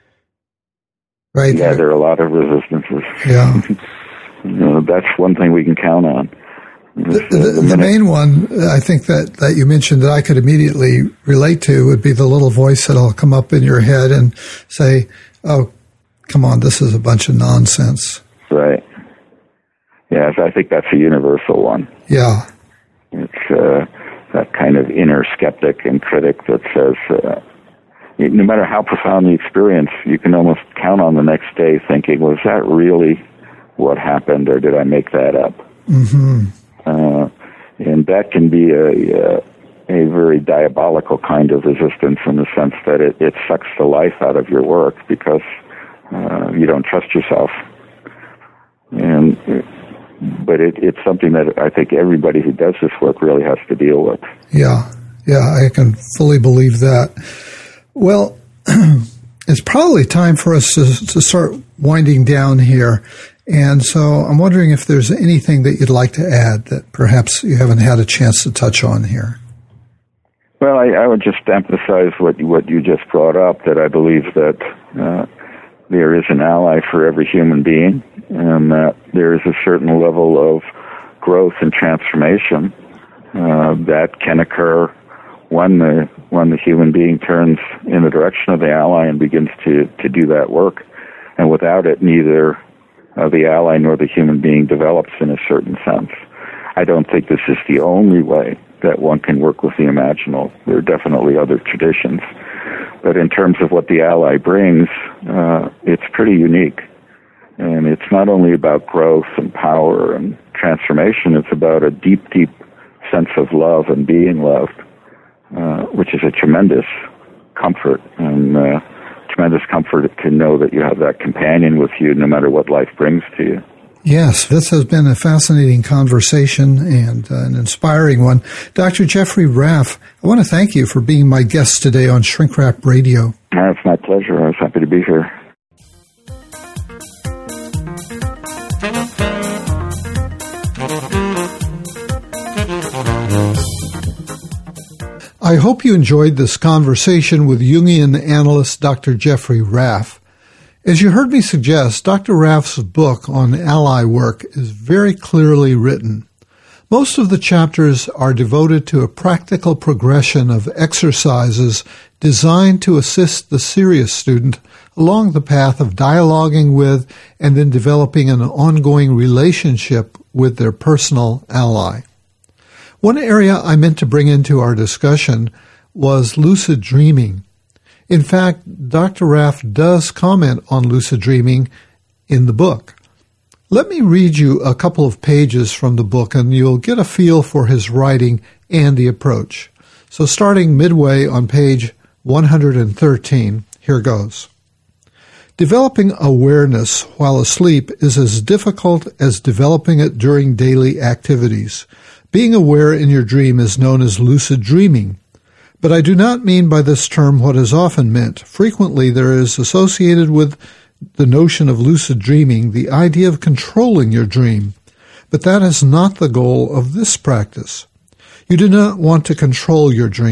Right. Yeah, there are a lot of resistances. Yeah. You know, that's one thing we can count on. The, the, the main one, I think, that, that you mentioned that I could immediately relate to would be the little voice that'll come up in your head and say, oh, come on, this is a bunch of nonsense. Right. Yes, I think that's a universal one. Yeah. It's uh, that kind of inner skeptic and critic that says, uh, no matter how profound the experience, you can almost count on the next day thinking, was that really what happened, or did I make that up? Mm-hmm. Uh, and that can be a, a a very diabolical kind of resistance in the sense that it, it sucks the life out of your work because uh, you don't trust yourself. And but it, it's something that I think everybody who does this work really has to deal with. Yeah, yeah, I can fully believe that. Well, it's probably time for us to, to start winding down here. And so I'm wondering if there's anything that you'd like to add that perhaps you haven't had a chance to touch on here. Well, I, I would just emphasize what, what you just brought up, that I believe that uh, there is an ally for every human being, and that there is a certain level of growth and transformation uh, that can occur when the when the human being turns in the direction of the ally and begins to, to do that work. And without it, neither uh, the ally nor the human being develops in a certain sense. I don't think this is the only way that one can work with the imaginal. There are definitely other traditions. But in terms of what the ally brings, uh, it's pretty unique. And it's not only about growth and power and transformation, it's about a deep, deep sense of love and being loved. Uh, which is a tremendous comfort, and uh, tremendous comfort to know that you have that companion with you no matter what life brings to you. Yes, this has been a fascinating conversation and uh, an inspiring one. Doctor Jeffrey Raff, I want to thank you for being my guest today on Shrink Rap Radio. Uh, it's my pleasure. I was happy to be here. I hope you enjoyed this conversation with Jungian analyst Doctor Jeffrey Raff. As you heard me suggest, Doctor Raff's book on ally work is very clearly written. Most of the chapters are devoted to a practical progression of exercises designed to assist the serious student along the path of dialoguing with and then developing an ongoing relationship with their personal ally. One area I meant to bring into our discussion was lucid dreaming. In fact, Doctor Raff does comment on lucid dreaming in the book. Let me read you a couple of pages from the book, and you'll get a feel for his writing and the approach. So starting midway on page one hundred thirteen, here goes. Developing awareness while asleep is as difficult as developing it during daily activities. Being aware in your dream is known as lucid dreaming. But I do not mean by this term what is often meant. Frequently there is associated with the notion of lucid dreaming the idea of controlling your dream. But that is not the goal of this practice. You do not want to control your dream.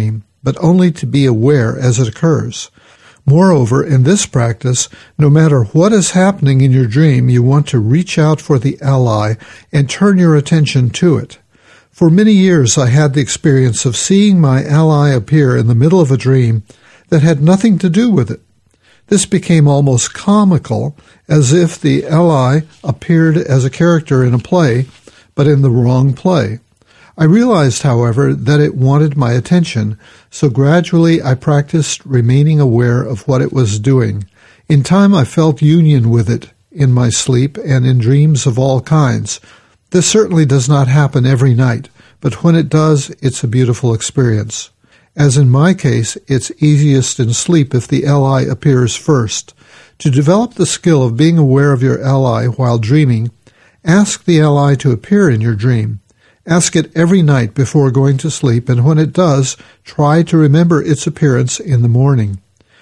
but only to be aware as it occurs. Moreover, in this practice, no matter what is happening in your dream, you want to reach out for the ally and turn your attention to it. For many years, I had the experience of seeing my ally appear in the middle of a dream that had nothing to do with it. This became almost comical, as if the ally appeared as a character in a play, but in the wrong play. I realized, however, that it wanted my attention, so gradually I practiced remaining aware of what it was doing. In time, I felt union with it in my sleep and in dreams of all kinds. This certainly does not happen every night, but when it does, it's a beautiful experience. As in my case, it's easiest in sleep if the ally appears first. To develop the skill of being aware of your ally while dreaming, ask the ally to appear in your dream. Ask it every night before going to sleep, and when it does, try to remember its appearance in the morning.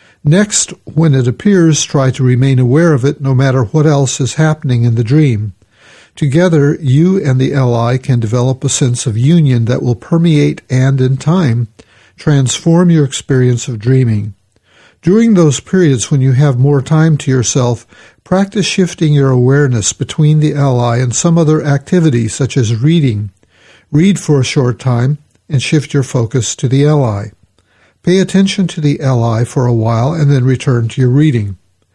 Next, when it appears, try to remain aware of it no matter what else is happening in the dream. Together, you and the ally can develop a sense of union that will permeate and, in time, transform your experience of dreaming. During those periods when you have more time to yourself, practice shifting your awareness between the ally and some other activity, such as reading. Read for a short time and shift your focus to the ally. Pay attention to the ally for a while and then return to your reading.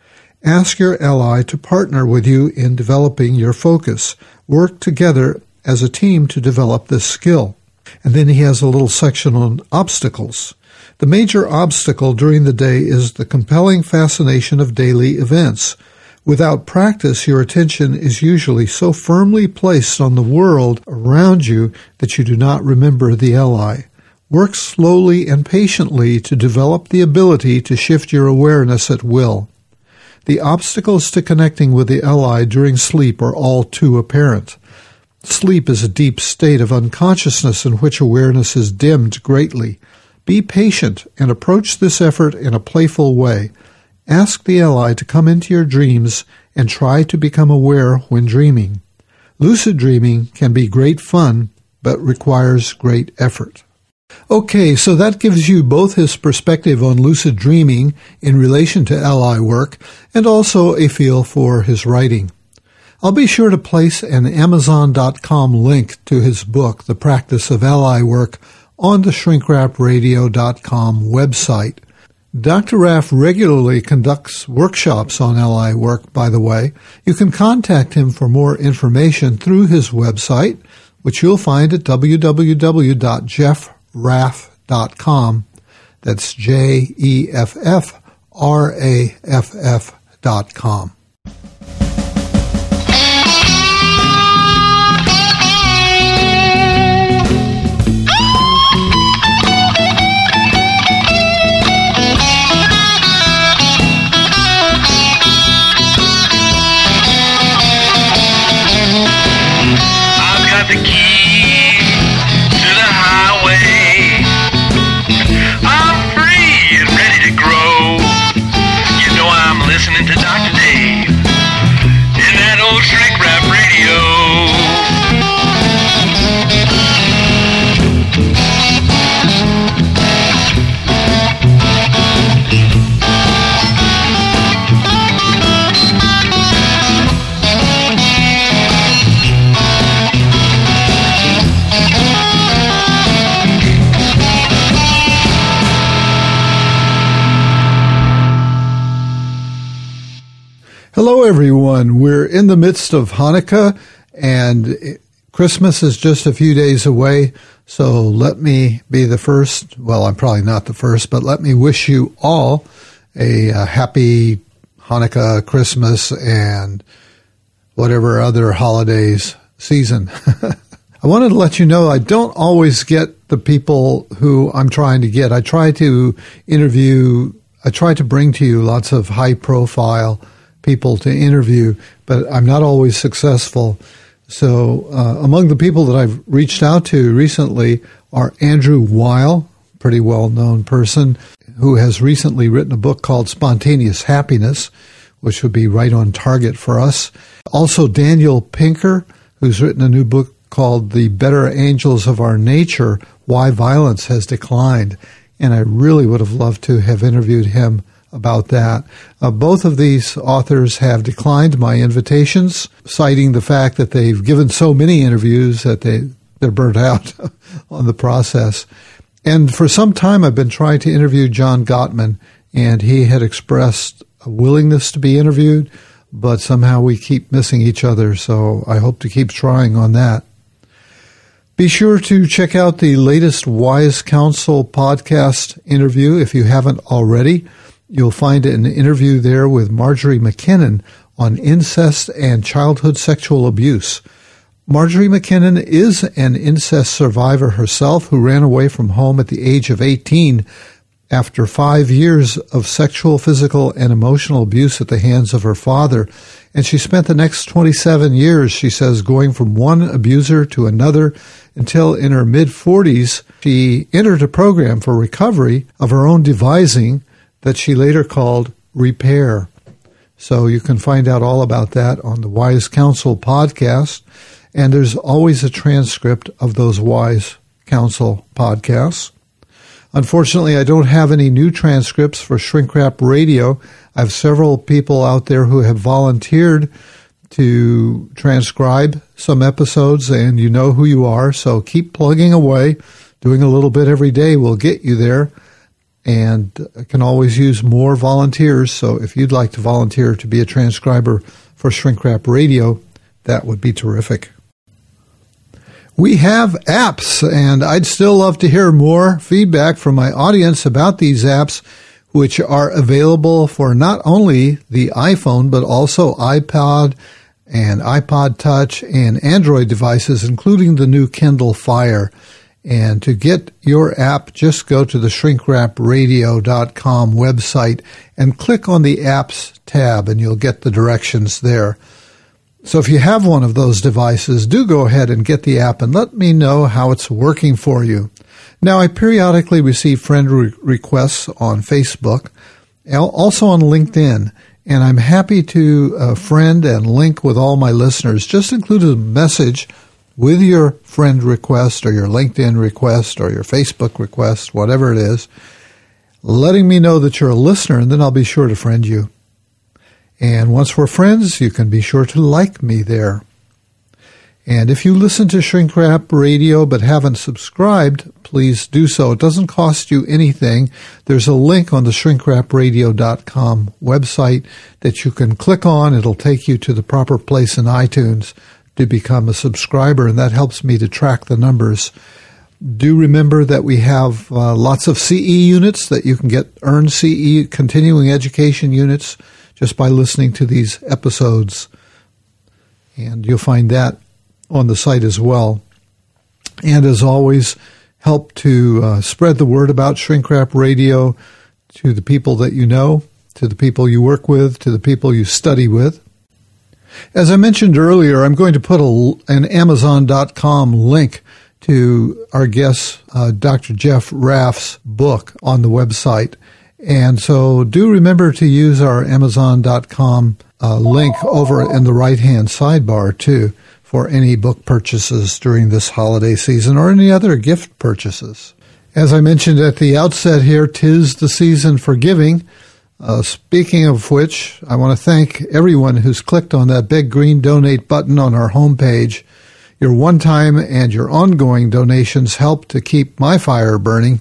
Ask your ally to partner with you in developing your focus. Work together as a team to develop this skill. And then he has a little section on obstacles. The major obstacle during the day is the compelling fascination of daily events. Without practice, your attention is usually so firmly placed on the world around you that you do not remember the ally. Work slowly and patiently to develop the ability to shift your awareness at will. The obstacles to connecting with the ally during sleep are all too apparent. Sleep is a deep state of unconsciousness in which awareness is dimmed greatly. Be patient and approach this effort in a playful way. Ask the ally to come into your dreams and try to become aware when dreaming. Lucid dreaming can be great fun, but requires great effort. Okay, so that gives you both his perspective on lucid dreaming in relation to ally work and also a feel for his writing. I'll be sure to place an Amazon dot com link to his book, The Practice of Ally Work, on the shrink rap radio dot com website. Doctor Raff regularly conducts workshops on ally work, by the way. You can contact him for more information through his website, which you'll find at w w w dot jeff raff dot com. That's J E F F R A F F dot com. The key to the highway. I'm free and ready to grow. You know I'm listening to Doctor Dave in that old shrink rap radio. Hello, everyone. We're in the midst of Hanukkah, and Christmas is just a few days away, so let me be the first. Well, I'm probably not the first, but let me wish you all a, a happy Hanukkah, Christmas, and whatever other holidays season. I wanted to let you know I don't always get the people who I'm trying to get. I try to interview, I try to bring to you lots of high-profile people to interview, but I'm not always successful. So uh, among the people that I've reached out to recently are Andrew Weil, pretty well-known person, who has recently written a book called Spontaneous Happiness, which would be right on target for us. Also Daniel Pinker, who's written a new book called The Better Angels of Our Nature, Why Violence Has Declined. and I really would have loved to have interviewed him about that. Uh, both of these authors have declined my invitations, citing the fact that they've given so many interviews that they, they're burnt out on the process. And for some time, I've been trying to interview John Gottman, and he had expressed a willingness to be interviewed, but somehow we keep missing each other, so I hope to keep trying on that. Be sure to check out the latest Wise Counsel podcast interview if you haven't already. You'll find an interview there with Marjorie McKinnon on incest and childhood sexual abuse. Marjorie McKinnon is an incest survivor herself who ran away from home at the age of eighteen after five years of sexual, physical, and emotional abuse at the hands of her father. And she spent the next twenty-seven years, she says, going from one abuser to another until in her mid-forties, she entered a program for recovery of her own devising that she later called Repair. So you can find out all about that on the Wise Counsel podcast. And there's always a transcript of those Wise Counsel podcasts. Unfortunately, I don't have any new transcripts for Shrink Rap Radio. I have several people out there who have volunteered to transcribe some episodes, and you know who you are, so keep plugging away. Doing a little bit every day will get you there, and I can always use more volunteers, so if you'd like to volunteer to be a transcriber for Shrink Rap Radio, that would be terrific. We have apps, and I'd still love to hear more feedback from my audience about these apps, which are available for not only the iPhone, but also iPod and iPod Touch and Android devices, including the new Kindle Fire. And to get your app, just go to the shrink rap radio dot com website and click on the Apps tab, and you'll get the directions there. So if you have one of those devices, do go ahead and get the app and let me know how it's working for you. Now, I periodically receive friend re- requests on Facebook, also on LinkedIn, and I'm happy to uh, friend and link with all my listeners. Just include a message with your friend request or your LinkedIn request or your Facebook request, whatever it is, letting me know that you're a listener, and then I'll be sure to friend you. And once we're friends, you can be sure to like me there. And if you listen to Shrink Rap Radio but haven't subscribed, please do so. It doesn't cost you anything. There's a link on the shrink rap radio dot com website that you can click on. It'll take you to the proper place in iTunes to become a subscriber, and that helps me to track the numbers. Do remember that we have uh, lots of C E units that you can get, earn C E, continuing education units, just by listening to these episodes. And you'll find that on the site as well. And as always, help to uh, spread the word about Shrink Rap Radio to the people that you know, to the people you work with, to the people you study with. As I mentioned earlier, I'm going to put a, an Amazon dot com link to our guest, uh, Doctor Jeff Raff's book on the website. And so do remember to use our Amazon dot com uh, link over in the right-hand sidebar, too, for any book purchases during this holiday season or any other gift purchases. As I mentioned at the outset here, 'tis the season for giving. Uh, speaking of which, I want to thank everyone who's clicked on that big green donate button on our homepage. Your one-time and your ongoing donations help to keep my fire burning.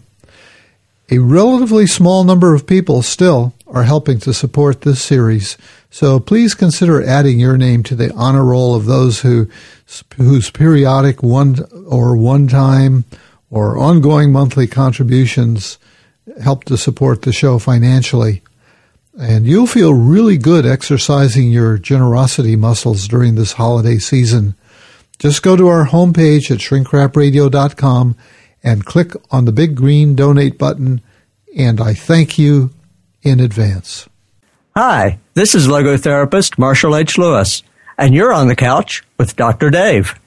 A relatively small number of people still are helping to support this series, so please consider adding your name to the honor roll of those who whose periodic one or one-time or ongoing monthly contributions help to support the show financially. And you'll feel really good exercising your generosity muscles during this holiday season. Just go to our homepage at shrink rap radio dot com and click on the big green donate button, and I thank you in advance. Hi, this is logotherapist Marshall H. Lewis, and you're on the couch with Doctor Dave.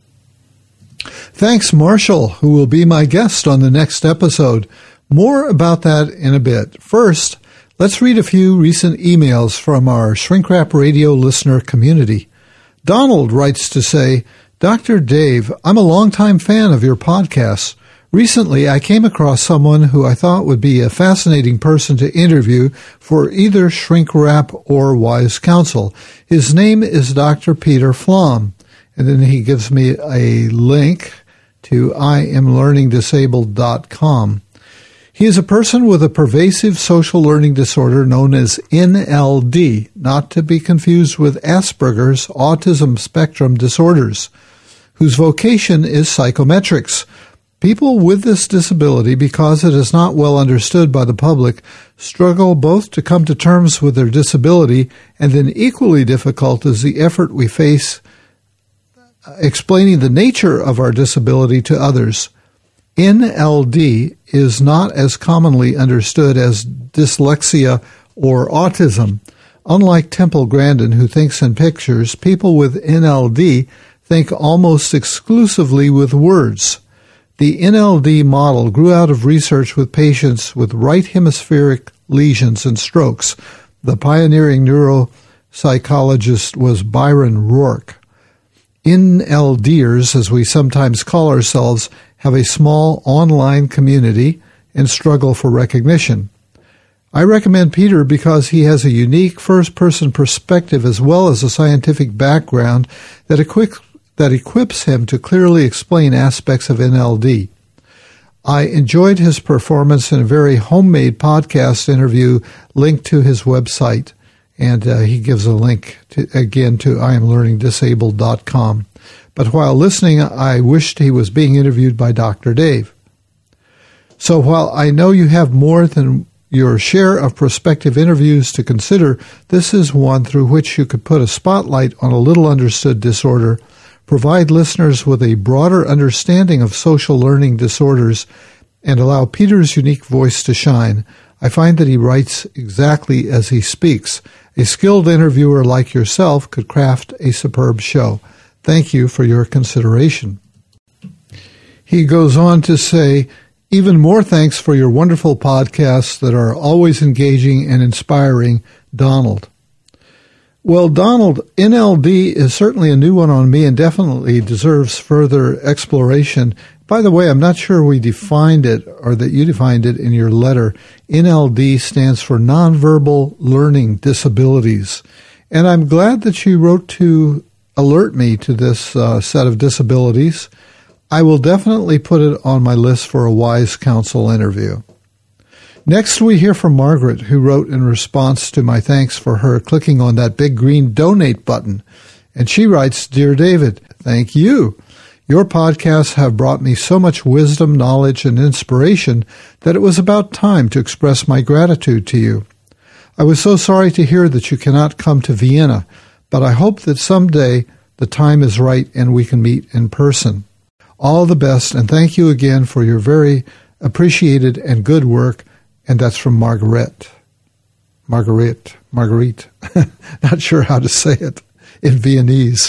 Thanks, Marshall, who will be my guest on the next episode. More about that in a bit. First, let's read a few recent emails from our Shrink Rap Radio listener community. Donald writes to say, Doctor Dave, I'm a longtime fan of your podcasts. Recently, I came across someone who I thought would be a fascinating person to interview for either Shrink Rap or Wise Counsel. His name is Doctor Peter Flom, and then he gives me a link to I am learning disabled dot com. He is a person with a pervasive social learning disorder known as N L D, not to be confused with Asperger's autism spectrum disorders, whose vocation is psychometrics. People with this disability, because it is not well understood by the public, struggle both to come to terms with their disability, and then equally difficult is the effort we face explaining the nature of our disability to others. N L D is not as commonly understood as dyslexia or autism. Unlike Temple Grandin, who thinks in pictures, people with N L D think almost exclusively with words. The N L D model grew out of research with patients with right hemispheric lesions and strokes. The pioneering neuropsychologist was Byron Rourke. NLDers, as we sometimes call ourselves, have a small online community and struggle for recognition. I recommend Peter because he has a unique first-person perspective as well as a scientific background that equips, that equips him to clearly explain aspects of N L D. I enjoyed his performance in a very homemade podcast interview linked to his website, and uh, he gives a link, to, again, to I am learning disabled dot com. But while listening, I wished he was being interviewed by Doctor Dave. So while I know you have more than your share of prospective interviews to consider, this is one through which you could put a spotlight on a little understood disorder, provide listeners with a broader understanding of social learning disorders, and allow Peter's unique voice to shine. I find that he writes exactly as he speaks. A skilled interviewer like yourself could craft a superb show. Thank you for your consideration. He goes on to say, even more thanks for your wonderful podcasts that are always engaging and inspiring, Donald. Well, Donald, N L D is certainly a new one on me and definitely deserves further exploration. By the way, I'm not sure we defined it or that you defined it in your letter. N L D stands for Nonverbal Learning Disabilities. And I'm glad that you wrote to alert me to this uh, set of disabilities. I will definitely put it on my list for a Wise Counsel interview. Next, we hear from Margaret, who wrote in response to my thanks for her clicking on that big green donate button. And she writes, Dear David, thank you. Your podcasts have brought me so much wisdom, knowledge, and inspiration that it was about time to express my gratitude to you. I was so sorry to hear that you cannot come to Vienna, but I hope that someday the time is right and we can meet in person. All the best, and thank you again for your very appreciated and good work. And that's from Margaret. Marguerite. Marguerite. Not sure how to say it in Viennese.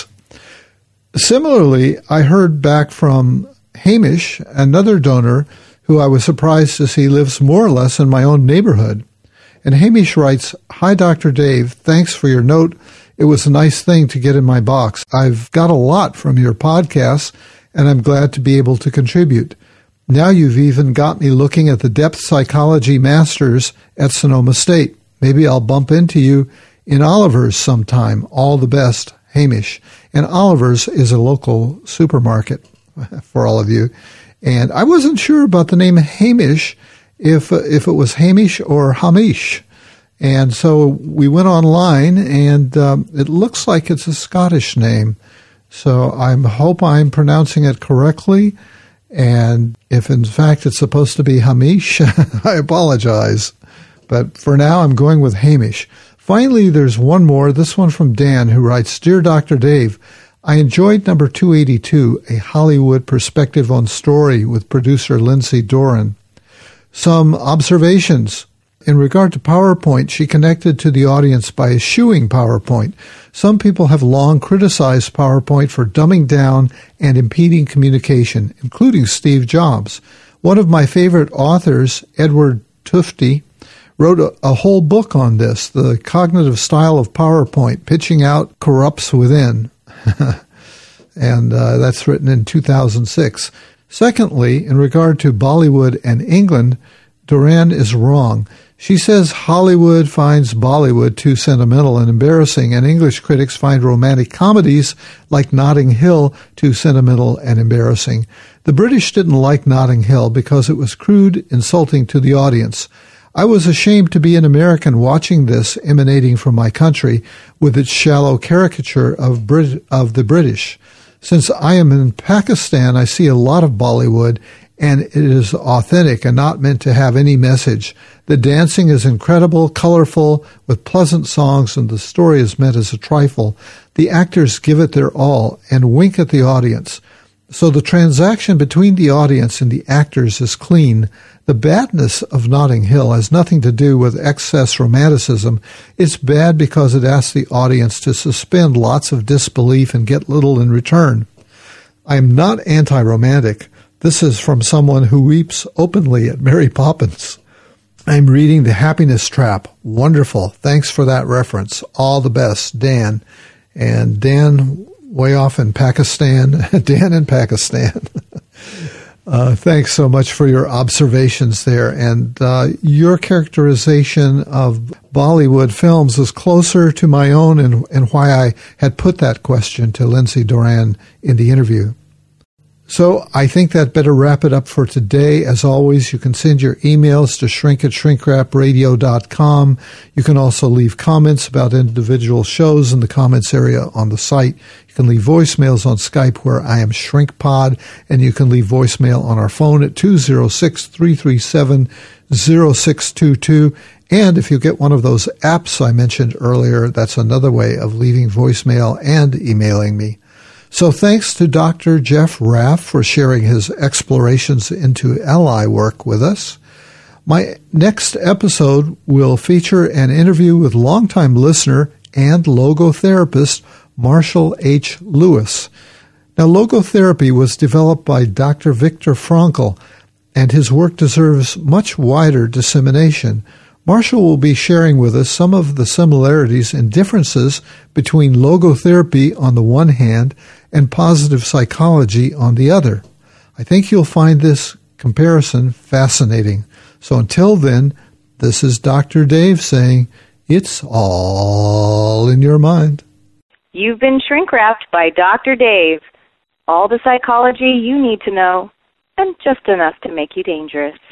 Similarly, I heard back from Hamish, another donor who I was surprised to see lives more or less in my own neighborhood. And Hamish writes, Hi, Doctor Dave. Thanks for your note. It was a nice thing to get in my box. I've got a lot from your podcasts, and I'm glad to be able to contribute. Now you've even got me looking at the depth psychology masters at Sonoma State. Maybe I'll bump into you in Oliver's sometime. All the best, Hamish. And Oliver's is a local supermarket for all of you. And I wasn't sure about the name Hamish, if if it was Hamish or Hamish. And so we went online, and um, it looks like it's a Scottish name. So I hope I'm pronouncing it correctly. And if in fact it's supposed to be Hamish, I apologize. But for now, I'm going with Hamish. Finally, there's one more, this one from Dan, who writes, Dear Doctor Dave, I enjoyed number two eighty-two, A Hollywood Perspective on Story with producer Lindsay Doran. Some observations. In regard to PowerPoint, she connected to the audience by eschewing PowerPoint. Some people have long criticized PowerPoint for dumbing down and impeding communication, including Steve Jobs. One of my favorite authors, Edward Tufte, wrote a, a whole book on this, The Cognitive Style of PowerPoint, Pitching Out Corrupts Within. and uh, that's written in two thousand six. Secondly, in regard to Bollywood and England, Doran is wrong. She says Hollywood finds Bollywood too sentimental and embarrassing, and English critics find romantic comedies like Notting Hill too sentimental and embarrassing. The British didn't like Notting Hill because it was crude, insulting to the audience. I was ashamed to be an American watching this emanating from my country with its shallow caricature of Brit- of the British. Since I am in Pakistan, I see a lot of Bollywood, and it is authentic and not meant to have any message. The dancing is incredible, colorful, with pleasant songs, and the story is meant as a trifle. The actors give it their all and wink at the audience. So the transaction between the audience and the actors is clean. The badness of Notting Hill has nothing to do with excess romanticism. It's bad because it asks the audience to suspend lots of disbelief and get little in return. I am not anti-romantic. This is from someone who weeps openly at Mary Poppins. I'm reading The Happiness Trap. Wonderful. Thanks for that reference. All the best, Dan. And Dan, way off in Pakistan. Dan in Pakistan. uh, thanks so much for your observations there. And uh, your characterization of Bollywood films is closer to my own and, and why I had put that question to Lindsay Doran in the interview. So I think that better wrap it up for today. As always, you can send your emails to shrink at shrink rap radio dot com. You can also leave comments about individual shows in the comments area on the site. You can leave voicemails on Skype where I am ShrinkPod, and you can leave voicemail on our phone at two oh six, three three seven, oh six two two. And if you get one of those apps I mentioned earlier, that's another way of leaving voicemail and emailing me. So thanks to Doctor Jeff Raff for sharing his explorations into L I work with us. My next episode will feature an interview with longtime listener and logotherapist Marshall H. Lewis. Now, logotherapy was developed by Doctor Viktor Frankl, and his work deserves much wider dissemination. Marshall will be sharing with us some of the similarities and differences between logotherapy on the one hand and positive psychology on the other. I think you'll find this comparison fascinating. So until then, this is Doctor Dave saying, it's all in your mind. You've been shrink-wrapped by Doctor Dave. All the psychology you need to know, and just enough to make you dangerous.